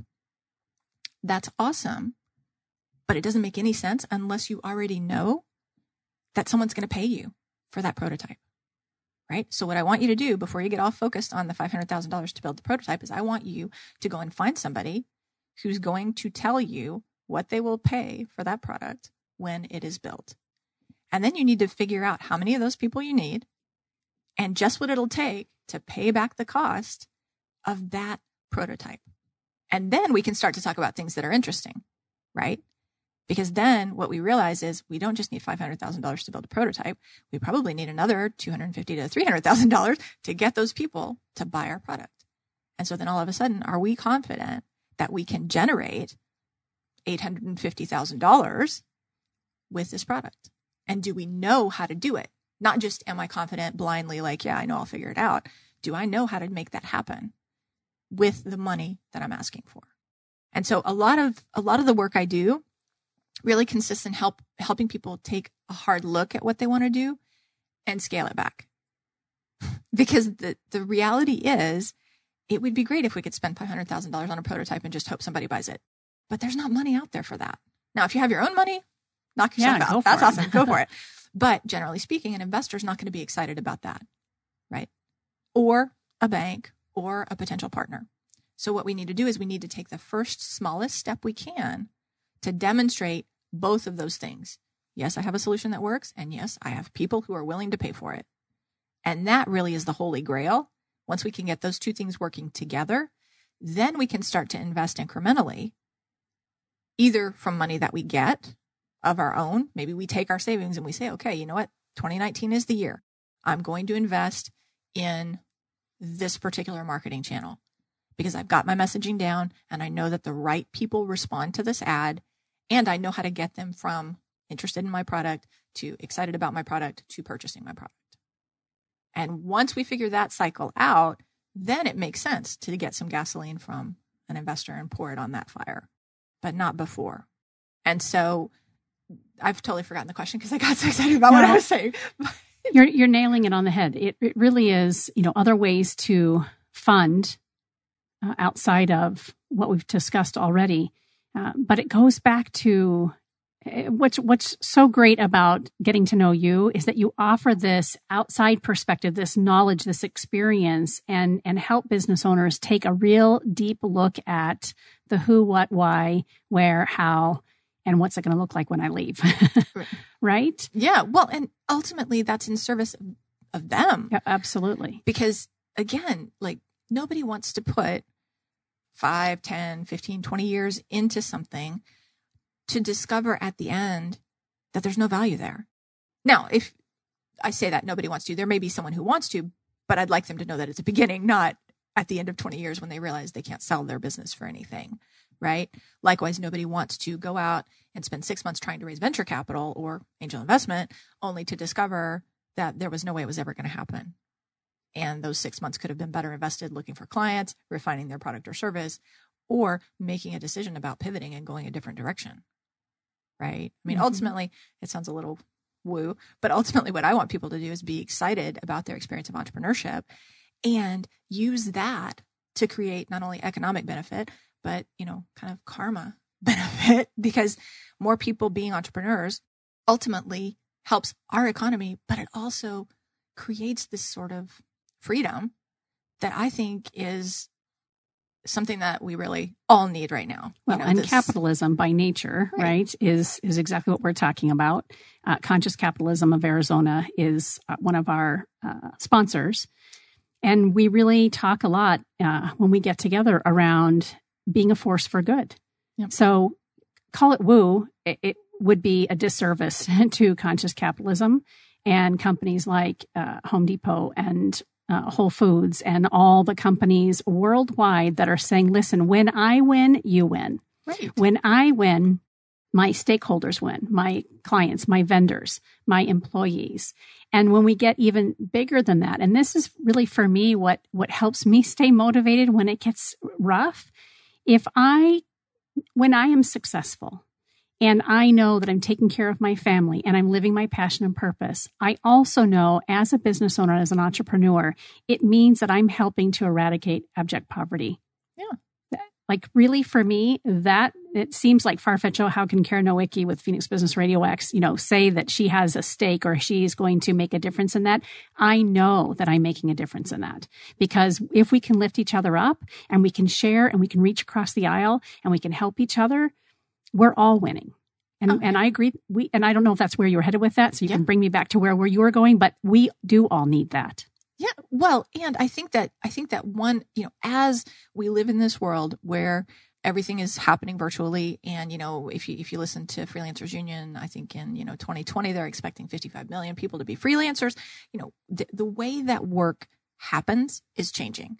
that's awesome. But it doesn't make any sense unless you already know that someone's going to pay you for that prototype, right? So what I want you to do before you get all focused on the $500,000 to build the prototype is I want you to go and find somebody who's going to tell you what they will pay for that product when it is built. And then you need to figure out how many of those people you need and just what it'll take to pay back the cost of that prototype. And then we can start to talk about things that are interesting, right? Because then what we realize is we don't just need $500,000 to build a prototype. We probably need another $250,000 to $300,000 to get those people to buy our product. And so then all of a sudden, are we confident that we can generate $850,000 with this product? And do we know how to do it? Not just, am I confident blindly, like, yeah, I know I'll figure it out. Do I know how to make that happen with the money that I'm asking for? And so a lot of the work I do really consists in helping people take a hard look at what they want to do and scale it back. Because the reality is, it would be great if we could spend $500,000 on a prototype and just hope somebody buys it. But there's not money out there for that. Now, if you have your own money, knock yourself out. That's awesome. Go for it. But generally speaking, an investor's not going to be excited about that, right? Or a bank or a potential partner. So what we need to do is we need to take the first smallest step we can to demonstrate both of those things. Yes, I have a solution that works. And yes, I have people who are willing to pay for it. And that really is the holy grail. Once we can get those two things working together, then we can start to invest incrementally, either from money that we get of our own. Maybe we take our savings and we say, okay, you know what? 2019 is the year. I'm going to invest in this particular marketing channel because I've got my messaging down and I know that the right people respond to this ad, and I know how to get them from interested in my product to excited about my product to purchasing my product. And once we figure that cycle out, then it makes sense to get some gasoline from an investor and pour it on that fire, but not before. And so I've totally forgotten the question because I got so excited about what I was saying. You're nailing it on the head. It really is, other ways to fund outside of what we've discussed already. But it goes back to what's so great about getting to know you is that you offer this outside perspective, this knowledge, this experience, and help business owners take a real deep look at the who, what, why, where, how, and what's it going to look like when I leave. Right? Yeah. Well, and ultimately that's in service of them. Yeah, absolutely. Because again, like, nobody wants to put 5, 10, 15, 20 years into something to discover at the end that there's no value there. Now, if I say that nobody wants to, there may be someone who wants to, but I'd like them to know that it's a beginning, not at the end of 20 years when they realize they can't sell their business for anything, right? Likewise, nobody wants to go out and spend 6 months trying to raise venture capital or angel investment only to discover that there was no way it was ever going to happen. And those 6 months could have been better invested looking for clients, refining their product or service, or making a decision about pivoting and going a different direction. Right? I mean, ultimately, it sounds a little woo, but ultimately what I want people to do is be excited about their experience of entrepreneurship and use that to create not only economic benefit, but, kind of karma benefit, because more people being entrepreneurs ultimately helps our economy, but it also creates this sort of freedom that I think is something that we really all need right now. Well, capitalism by nature, right, is exactly what we're talking about. Conscious Capitalism of Arizona is one of our sponsors. And we really talk a lot when we get together around being a force for good. Yep. So call it woo. It would be a disservice to conscious capitalism and companies like Home Depot and Whole Foods and all the companies worldwide that are saying, listen, when I win, you win. Right. When I win, my stakeholders win, my clients, my vendors, my employees. And when we get even bigger than that, and this is really for me what helps me stay motivated when it gets rough, when I am successful, and I know that I'm taking care of my family and I'm living my passion and purpose, I also know as a business owner, as an entrepreneur, it means that I'm helping to eradicate abject poverty. Yeah. Like really for me, that it seems like far-fetched. How can Karen Nowicki with Phoenix Business Radio X, say that she has a stake or she's going to make a difference in that? I know that I'm making a difference in that, because if we can lift each other up and we can share and we can reach across the aisle and we can help each other, we're all winning. And I agree. And I don't know if that's where you were headed with that. So you can bring me back to where you were going, but we do all need that. Yeah. Well, and I think that one, as we live in this world where everything is happening virtually, and, if you listen to Freelancers Union, I think in, 2020, they're expecting 55 million people to be freelancers. The way that work happens is changing.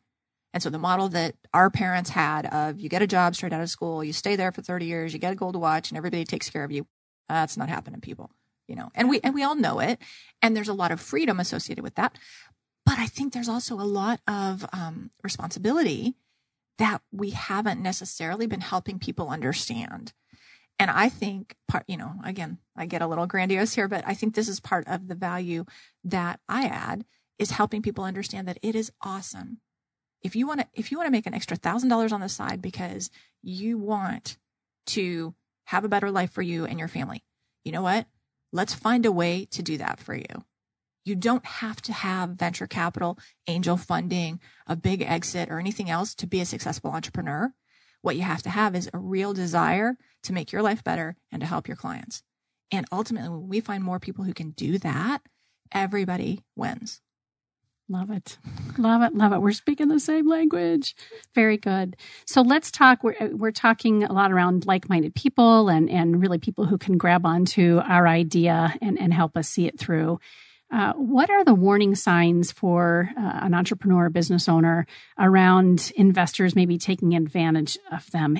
And so the model that our parents had of you get a job straight out of school, you stay there for 30 years, you get a gold watch, and everybody takes care of you. That's not happening, people. And we all know it. And there's a lot of freedom associated with that. But I think there's also a lot of responsibility that we haven't necessarily been helping people understand. And I think again, I get a little grandiose here, but I think this is part of the value that I add is helping people understand that it is awesome. If you want to make an extra $1,000 on the side because you want to have a better life for you and your family, you know what? Let's find a way to do that for you. You don't have to have venture capital, angel funding, a big exit, or anything else to be a successful entrepreneur. What you have to have is a real desire to make your life better and to help your clients. And ultimately, when we find more people who can do that, everybody wins. Love it. Love it. Love it. We're speaking the same language. Very good. So let's talk. We're talking a lot around like-minded people and really people who can grab onto our idea and help us see it through. What are the warning signs for an entrepreneur, business owner around investors maybe taking advantage of them?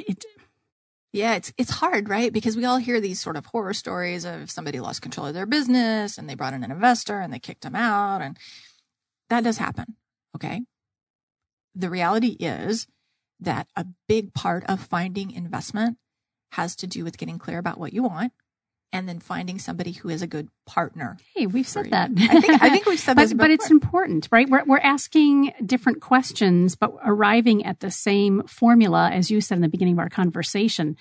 Yeah, it's hard, right? Because we all hear these sort of horror stories of somebody lost control of their business and they brought in an investor and they kicked him out, and that does happen. Okay. The reality is that a big part of finding investment has to do with getting clear about what you want and then finding somebody who is a good partner. Hey, we've said that. I think we've said that. But it's important, right? We're asking different questions, but arriving at the same formula, as you said in the beginning of our conversation,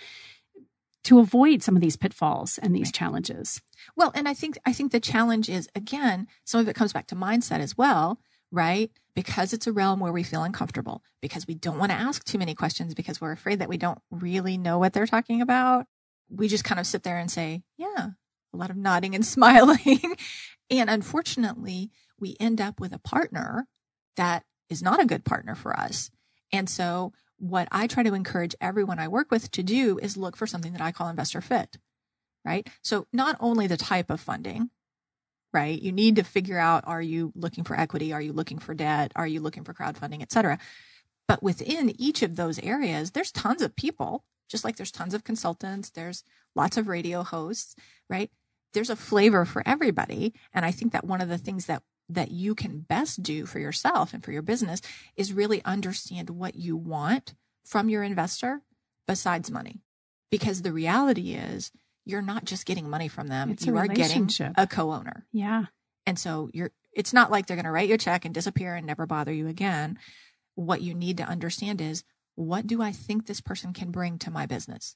to avoid some of these pitfalls and these challenges. Well, and I think the challenge is, again, some of it comes back to mindset as well, right? Because it's a realm where we feel uncomfortable, because we don't want to ask too many questions, because we're afraid that we don't really know what they're talking about. We just kind of sit there and say, yeah, a lot of nodding and smiling. And unfortunately, we end up with a partner that is not a good partner for us. And so what I try to encourage everyone I work with to do is look for something that I call investor fit, right? So not only the type of funding, right? You need to figure out, are you looking for equity? Are you looking for debt? Are you looking for crowdfunding, et cetera? But within each of those areas, there's tons of people. Just like there's tons of consultants, there's lots of radio hosts, right? There's a flavor for everybody. And I think that one of the things that you can best do for yourself and for your business is really understand what you want from your investor besides money. Because the reality is you're not just getting money from them. You are getting a co-owner. Yeah. And so it's not like they're going to write you a check and disappear and never bother you again. What you need to understand is, what do I think this person can bring to my business?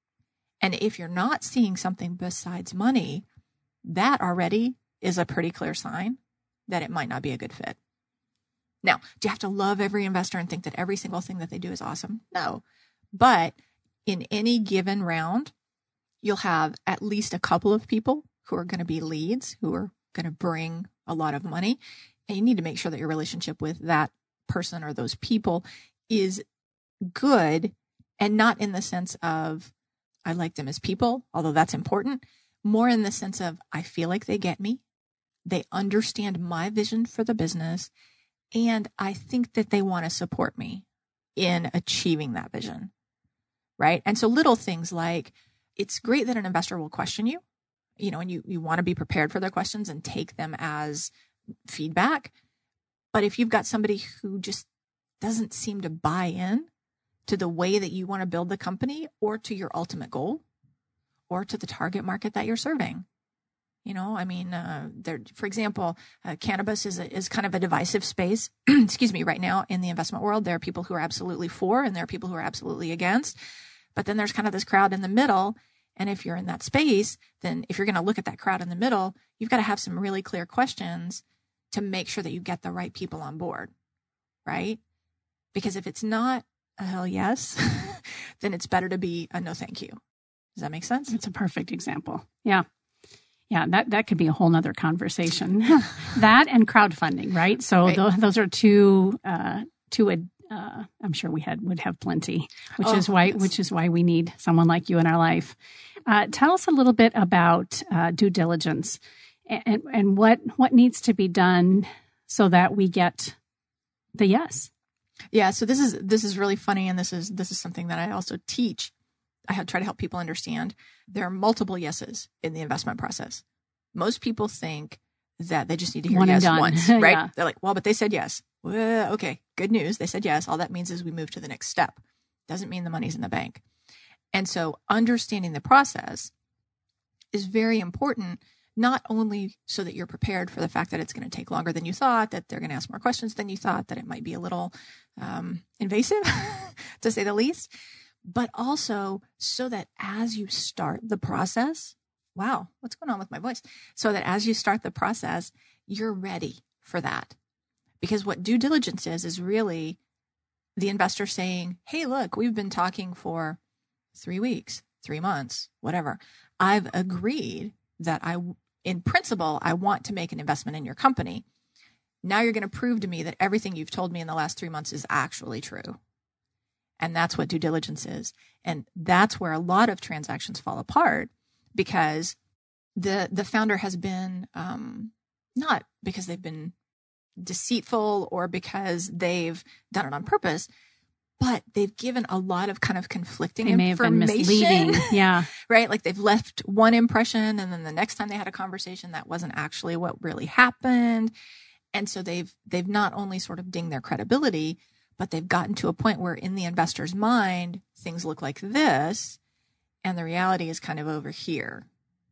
And if you're not seeing something besides money, that already is a pretty clear sign that it might not be a good fit. Now, do you have to love every investor and think that every single thing that they do is awesome? No. But in any given round, you'll have at least a couple of people who are going to be leads, who are going to bring a lot of money. And you need to make sure that your relationship with that person or those people is good, and not in the sense of I like them as people, although that's important, more in the sense of I feel like they get me, they understand my vision for the business, and I think that they want to support me in achieving that vision, right? And so little things like, it's great that an investor will question you, and you want to be prepared for their questions and take them as feedback. But if you've got somebody who just doesn't seem to buy in to the way that you want to build the company, or to your ultimate goal, or to the target market that you're serving. For example, cannabis is kind of a divisive space, right now in the investment world. There are people who are absolutely for, and there are people who are absolutely against. But then there's kind of this crowd in the middle. And if you're in that space, then if you're going to look at that crowd in the middle, you've got to have some really clear questions to make sure that you get the right people on board, right? Because if it's not a hell yes, then it's better to be a no thank you. Does that make sense? It's a perfect example. Yeah. Yeah, that could be a whole nother conversation. That and crowdfunding, right? So right. Those are two. I'm sure would have plenty, which is why we need someone like you in our life. Tell us a little bit about due diligence and what needs to be done so that we get the yes. Yeah. So this is really funny. And this is something that I also teach. I try to help people understand there are multiple yeses in the investment process. Most people think that they just need to hear yes once, right? Yeah. They're like, well, but they said yes. Well, okay, good news. They said yes. All that means is we move to the next step. Doesn't mean the money's in the bank. And so understanding the process is very important, not only so that you're prepared for the fact that it's going to take longer than you thought, that they're going to ask more questions than you thought, that it might be a little invasive, to say the least, but also so that as you start the process, wow, what's going on with my voice? So that as you start the process, you're ready for that. Because what due diligence is really the investor saying, hey, look, we've been talking for 3 weeks, 3 months, whatever. I've agreed that in principle, I want to make an investment in your company. Now you're going to prove to me that everything you've told me in the last 3 months is actually true. And that's what due diligence is. And that's where a lot of transactions fall apart, because the founder has been, not because they've been deceitful or because they've done it on purpose, but they've given a lot of kind of conflicting information. Have been misleading. Yeah. Right? Like they've left one impression, and then the next time they had a conversation, that wasn't actually what really happened. And so they've not only sort of dinged their credibility, but they've gotten to a point where in the investor's mind, things look like this, and the reality is kind of over here.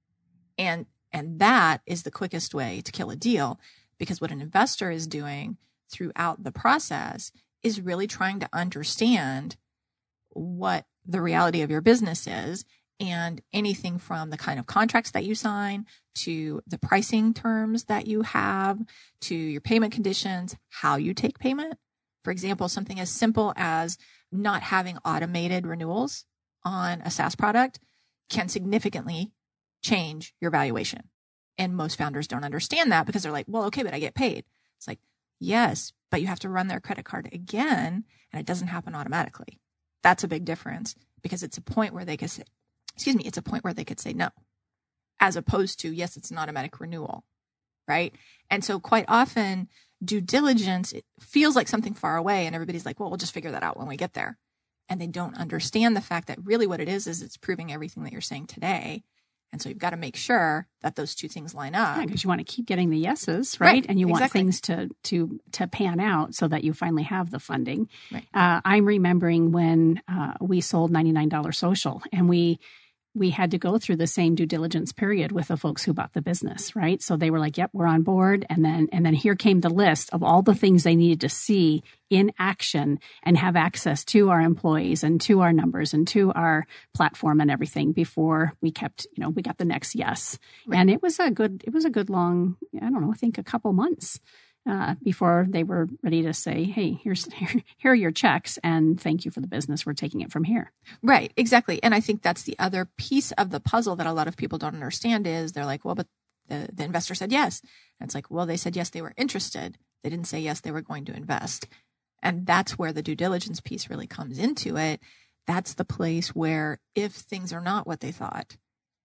And that is the quickest way to kill a deal, because what an investor is doing throughout the process is really trying to understand what the reality of your business is, and anything from the kind of contracts that you sign to the pricing terms that you have to your payment conditions, how you take payment. For example, something as simple as not having automated renewals on a SaaS product can significantly change your valuation. And most founders don't understand that, because they're like, well, okay, but I get paid. It's like, yes, but you have to run their credit card again, and it doesn't happen automatically. That's a big difference, because it's a point where they could say, it's a point where they could say no, as opposed to, yes, it's an automatic renewal, right? And so quite often due diligence, it feels like something far away, and everybody's like, well, we'll just figure that out when we get there. And they don't understand the fact that really what it is it's proving everything that you're saying today. And so you've got to make sure that those two things line up. Yeah, because you want to keep getting the yeses, right? And you want things to pan out so that you finally have the funding. Right. I'm remembering when we sold $99 Social, and we had to go through the same due diligence period with the folks who bought the business, right? So they were like, yep, we're on board. And then here came the list of all the things they needed to see in action and have access to our employees and to our numbers and to our platform and everything before we got the next yes. Right. And it was a good long, I don't know, I think a couple months before they were ready to say, hey, here are your checks, and thank you for the business. We're taking it from here. Right, exactly. And I think that's the other piece of the puzzle that a lot of people don't understand is they're like, well, but the investor said yes. And it's like, well, they said yes, they were interested. They didn't say yes, they were going to invest. And that's where the due diligence piece really comes into it. That's the place where if things are not what they thought,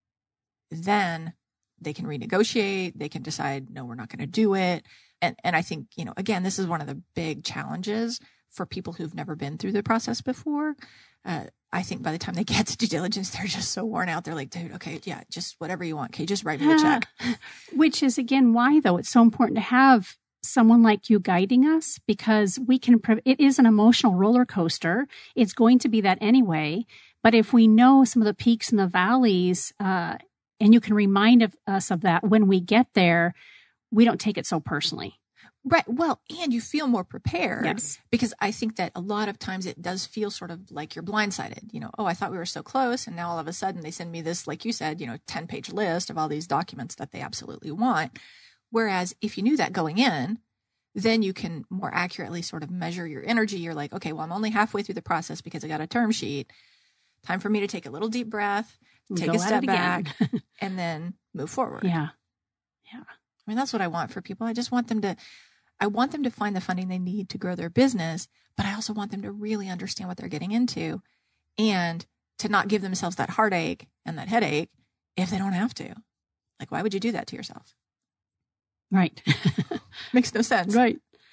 then they can renegotiate. They can decide, no, we're not going to do it. And I think, again, this is one of the big challenges for people who've never been through the process before. I think by the time they get to due diligence, they're just so worn out. They're like, dude, okay, yeah, just whatever you want. Okay, just write me the check. Which is, again, why, though, it's so important to have someone like you guiding us, because it is an emotional roller coaster. It's going to be that anyway. But if we know some of the peaks and the valleys, and you can remind us of that when we get there, we don't take it so personally. Right. Well, and you feel more prepared. Yes. Because I think that a lot of times it does feel sort of like you're blindsided. Oh, I thought we were so close. And now all of a sudden they send me this, like you said, 10-page list of all these documents that they absolutely want. Whereas if you knew that going in, then you can more accurately sort of measure your energy. You're like, okay, well, I'm only halfway through the process because I got a term sheet. Time for me to take a little deep breath, take a step back, and then move forward. Yeah. I mean, that's what I want for people. I want them to find the funding they need to grow their business, but I also want them to really understand what they're getting into and to not give themselves that heartache and that headache if they don't have to. Like, why would you do that to yourself? Right. Makes no sense. Right.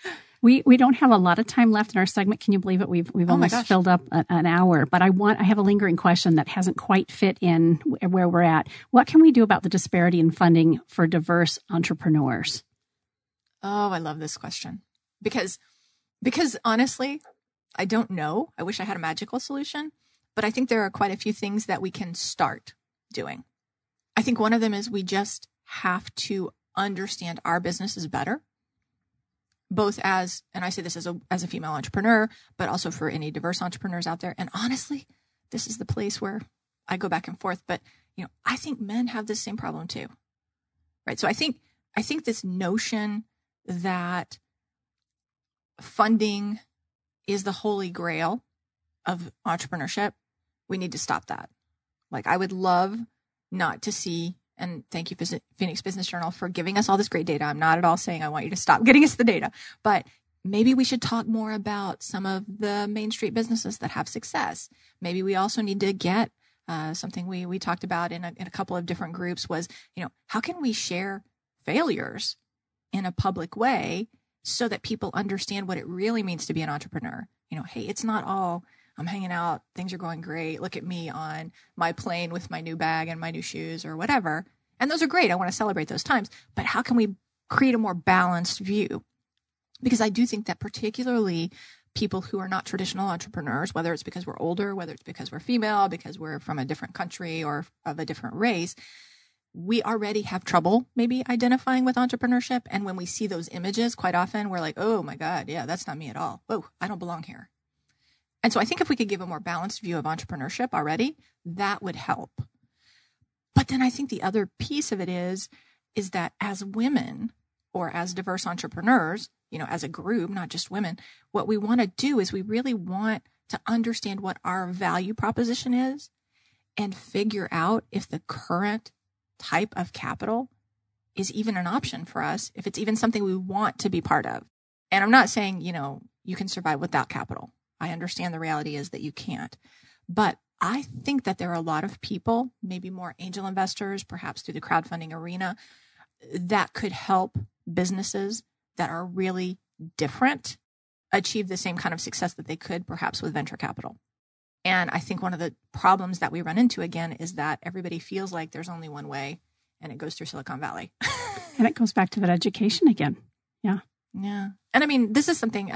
We don't have a lot of time left in our segment. Can you believe it? We've almost filled up an hour. But I have a lingering question that hasn't quite fit in where we're at. What can we do about the disparity in funding for diverse entrepreneurs? Oh, I love this question because honestly, I don't know. I wish I had a magical solution, but I think there are quite a few things that we can start doing. I think one of them is we just have to understand our businesses better. Both as, and I say this as a female entrepreneur, but also for any diverse entrepreneurs out there. And honestly, this is the place where I go back and forth. But, I think men have this same problem too, right? So I think this notion that funding is the holy grail of entrepreneurship, we need to stop that. Like, I would love not to see, and thank you, Phoenix Business Journal, for giving us all this great data. I'm not at all saying I want you to stop getting us the data, but maybe we should talk more about some of the Main Street businesses that have success. Maybe we also need to get something we talked about in a couple of different groups was, how can we share failures in a public way so that people understand what it really means to be an entrepreneur? Hey, it's not all I'm hanging out, things are going great, look at me on my plane with my new bag and my new shoes or whatever. And those are great. I want to celebrate those times. But how can we create a more balanced view? Because I do think that particularly people who are not traditional entrepreneurs, whether it's because we're older, whether it's because we're female, because we're from a different country or of a different race, we already have trouble maybe identifying with entrepreneurship. And when we see those images, quite often we're like, oh my God, yeah, that's not me at all. Whoa, I don't belong here. And so I think if we could give a more balanced view of entrepreneurship already, that would help. But then I think the other piece of it is that as women or as diverse entrepreneurs, as a group, not just women, what we want to do is we really want to understand what our value proposition is and figure out if the current type of capital is even an option for us, if it's even something we want to be part of. And I'm not saying, you can survive without capital. I understand the reality is that you can't. But I think that there are a lot of people, maybe more angel investors, perhaps through the crowdfunding arena, that could help businesses that are really different achieve the same kind of success that they could perhaps with venture capital. And I think one of the problems that we run into again is that everybody feels like there's only one way and it goes through Silicon Valley. And it goes back to that education again. Yeah. Yeah. And I mean, this is something,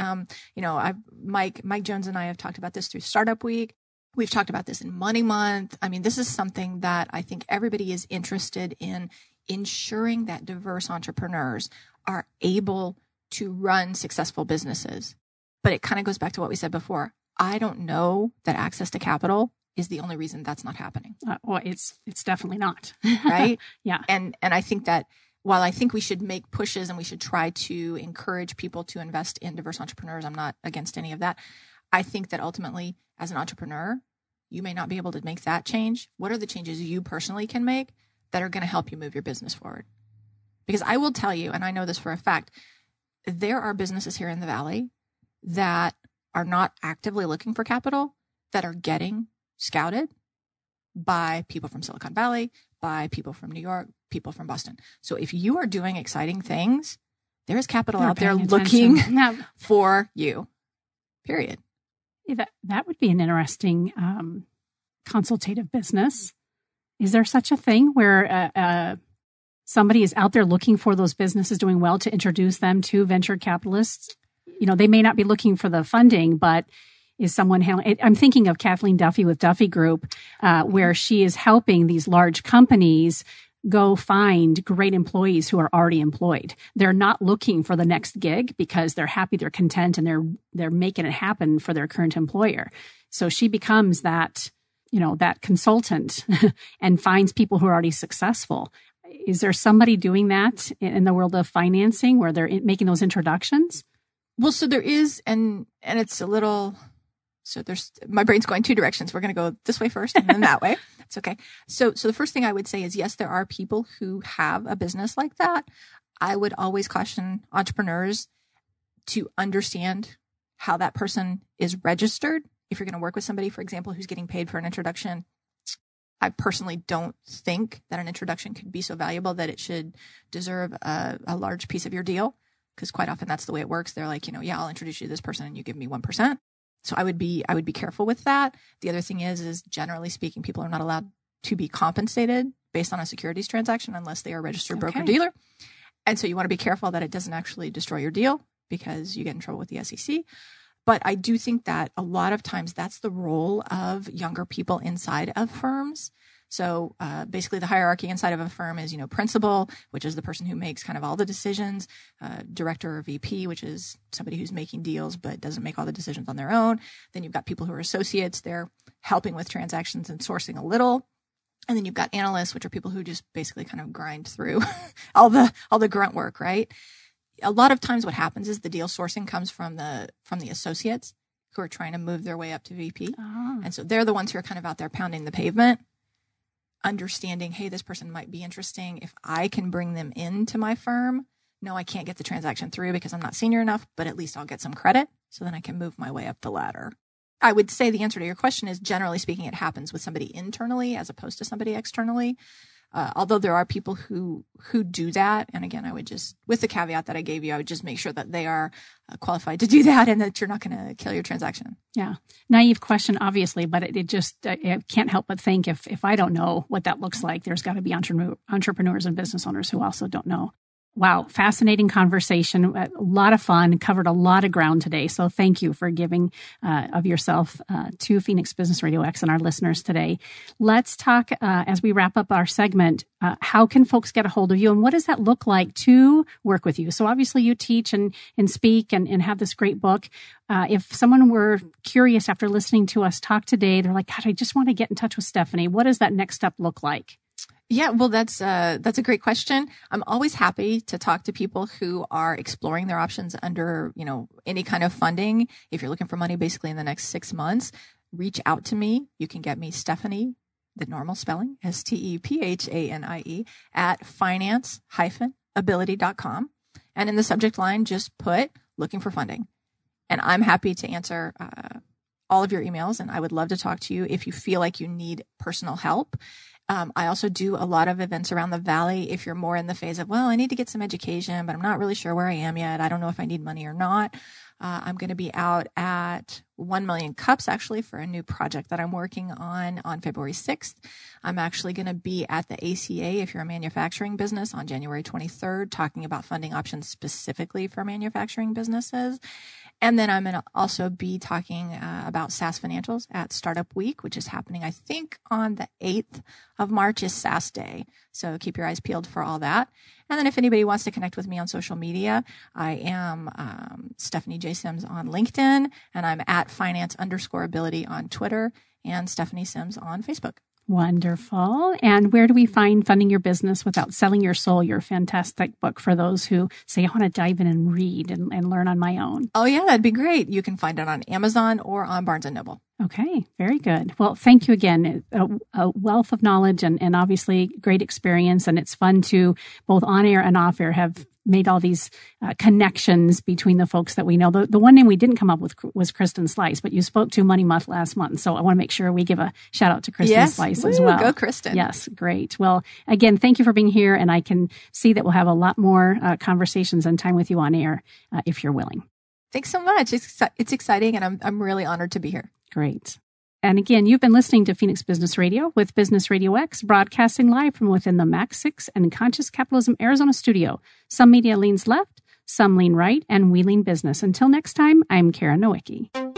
Mike Jones and I have talked about this through Startup Week. We've talked about this in Money Month. I mean, this is something that I think everybody is interested in ensuring that diverse entrepreneurs are able to run successful businesses. But it kind of goes back to what we said before. I don't know that access to capital is the only reason that's not happening. Well, it's definitely not. Right? Yeah. And I think that while I think we should make pushes and we should try to encourage people to invest in diverse entrepreneurs, I'm not against any of that. I think that ultimately, as an entrepreneur, you may not be able to make that change. What are the changes you personally can make that are going to help you move your business forward? Because I will tell you, and I know this for a fact, there are businesses here in the Valley that are not actively looking for capital, that are getting scouted by people from Silicon Valley, by people from New York, people from Boston. So if you are doing exciting things, there is capital out there looking for you, period. Yeah, that would be an interesting consultative business. Is there such a thing where somebody is out there looking for those businesses doing well to introduce them to venture capitalists? They may not be looking for the funding, but is someone handling? I'm thinking of Kathleen Duffy with Duffy Group, where she is helping these large companies go find great employees who are already employed. They're not looking for the next gig because they're happy, they're content, and they're making it happen for their current employer. So she becomes that, that consultant and finds people who are already successful. Is there somebody doing that in the world of financing where they're making those introductions? Well, so there is, and it's a little, so my brain's going two directions. We're going to go this way first and then that way. It's okay. So the first thing I would say is, yes, there are people who have a business like that. I would always caution entrepreneurs to understand how that person is registered. If you're going to work with somebody, for example, who's getting paid for an introduction, I personally don't think that an introduction could be so valuable that it should deserve a large piece of your deal. because quite often that's the way it works. They're like, yeah, I'll introduce you to this person and you give me 1%. So I would be careful with that. The other thing is generally speaking, people are not allowed to be compensated based on a securities transaction unless they are a registered broker dealer. And so you want to be careful that it doesn't actually destroy your deal because you get in trouble with the SEC. But I do think that a lot of times that's the role of younger people inside of firms. So basically the hierarchy inside of a firm is, principal, which is the person who makes kind of all the decisions, director or VP, which is somebody who's making deals but doesn't make all the decisions on their own. Then you've got people who are associates. They're helping with transactions and sourcing a little. And then you've got analysts, which are people who just basically kind of grind through all the grunt work, right? A lot of times what happens is the deal sourcing comes from the associates who are trying to move their way up to VP. Oh. And so they're the ones who are kind of out there pounding the pavement, understanding, hey, this person might be interesting. If I can bring them into my firm, no, I can't get the transaction through because I'm not senior enough, but at least I'll get some credit so then I can move my way up the ladder. I would say the answer to your question is, generally speaking, it happens with somebody internally as opposed to somebody externally. Although there are people who do that. And again, I would just, with the caveat that I gave you, I would just make sure that they are qualified to do that and that you're not going to kill your transaction. Yeah. Naive question, obviously, but it can't help but think if I don't know what that looks like, there's got to be entrepreneurs and business owners who also don't know. Wow. Fascinating conversation. A lot of fun. Covered a lot of ground today. So thank you for giving of yourself to Phoenix Business Radio X and our listeners today. Let's talk as we wrap up our segment. How can folks get a hold of you and what does that look like to work with you? So obviously you teach and speak and have this great book. If someone were curious after listening to us talk today, they're like, God, I just want to get in touch with Stephanie. What does that next step look like? Yeah, well, that's a great question. I'm always happy to talk to people who are exploring their options under, any kind of funding. If you're looking for money basically in the next 6 months, reach out to me. You can get me Stephanie, the normal spelling, STEPHANIE, at finance-ability.com. And in the subject line, just put looking for funding. And I'm happy to answer all of your emails. And I would love to talk to you if you feel like you need personal help. I also do a lot of events around the Valley. If you're more in the phase of, well, I need to get some education, but I'm not really sure where I am yet. I don't know if I need money or not. I'm going to be out at 1 Million Cups, actually, for a new project that I'm working on February 6th. I'm actually going to be at the ACA, if you're a manufacturing business, on January 23rd, talking about funding options specifically for manufacturing businesses. And then I'm going to also be talking about SaaS financials at Startup Week, which is happening, I think, on the 8th of March is SaaS Day. So keep your eyes peeled for all that. And then if anybody wants to connect with me on social media, I am Stephanie J. Sims on LinkedIn, and I'm at finance_ability on Twitter, and Stephanie Sims on Facebook. Wonderful. And where do we find Funding Your Business Without Selling Your Soul, your fantastic book for those who say, I want to dive in and read and learn on my own? Oh, yeah, that'd be great. You can find it on Amazon or on Barnes & Noble. Okay, very good. Well, thank you again. A wealth of knowledge and obviously great experience. And it's fun to both on air and off air have made all these connections between the folks that we know. The one name we didn't come up with was Kristen Slice, but you spoke to Money Mutt last month. So I want to make sure we give a shout out to Kristen Slice as well. Go, Kristen. Yes, great. Well, again, thank you for being here. And I can see that we'll have a lot more conversations and time with you on air if you're willing. Thanks so much. It's exciting, and I'm really honored to be here. Great. And again, you've been listening to Phoenix Business Radio with Business Radio X, broadcasting live from within the Max 6 and Conscious Capitalism Arizona studio. Some media leans left, some lean right, and we lean business. Until next time, I'm Karen Nowicki.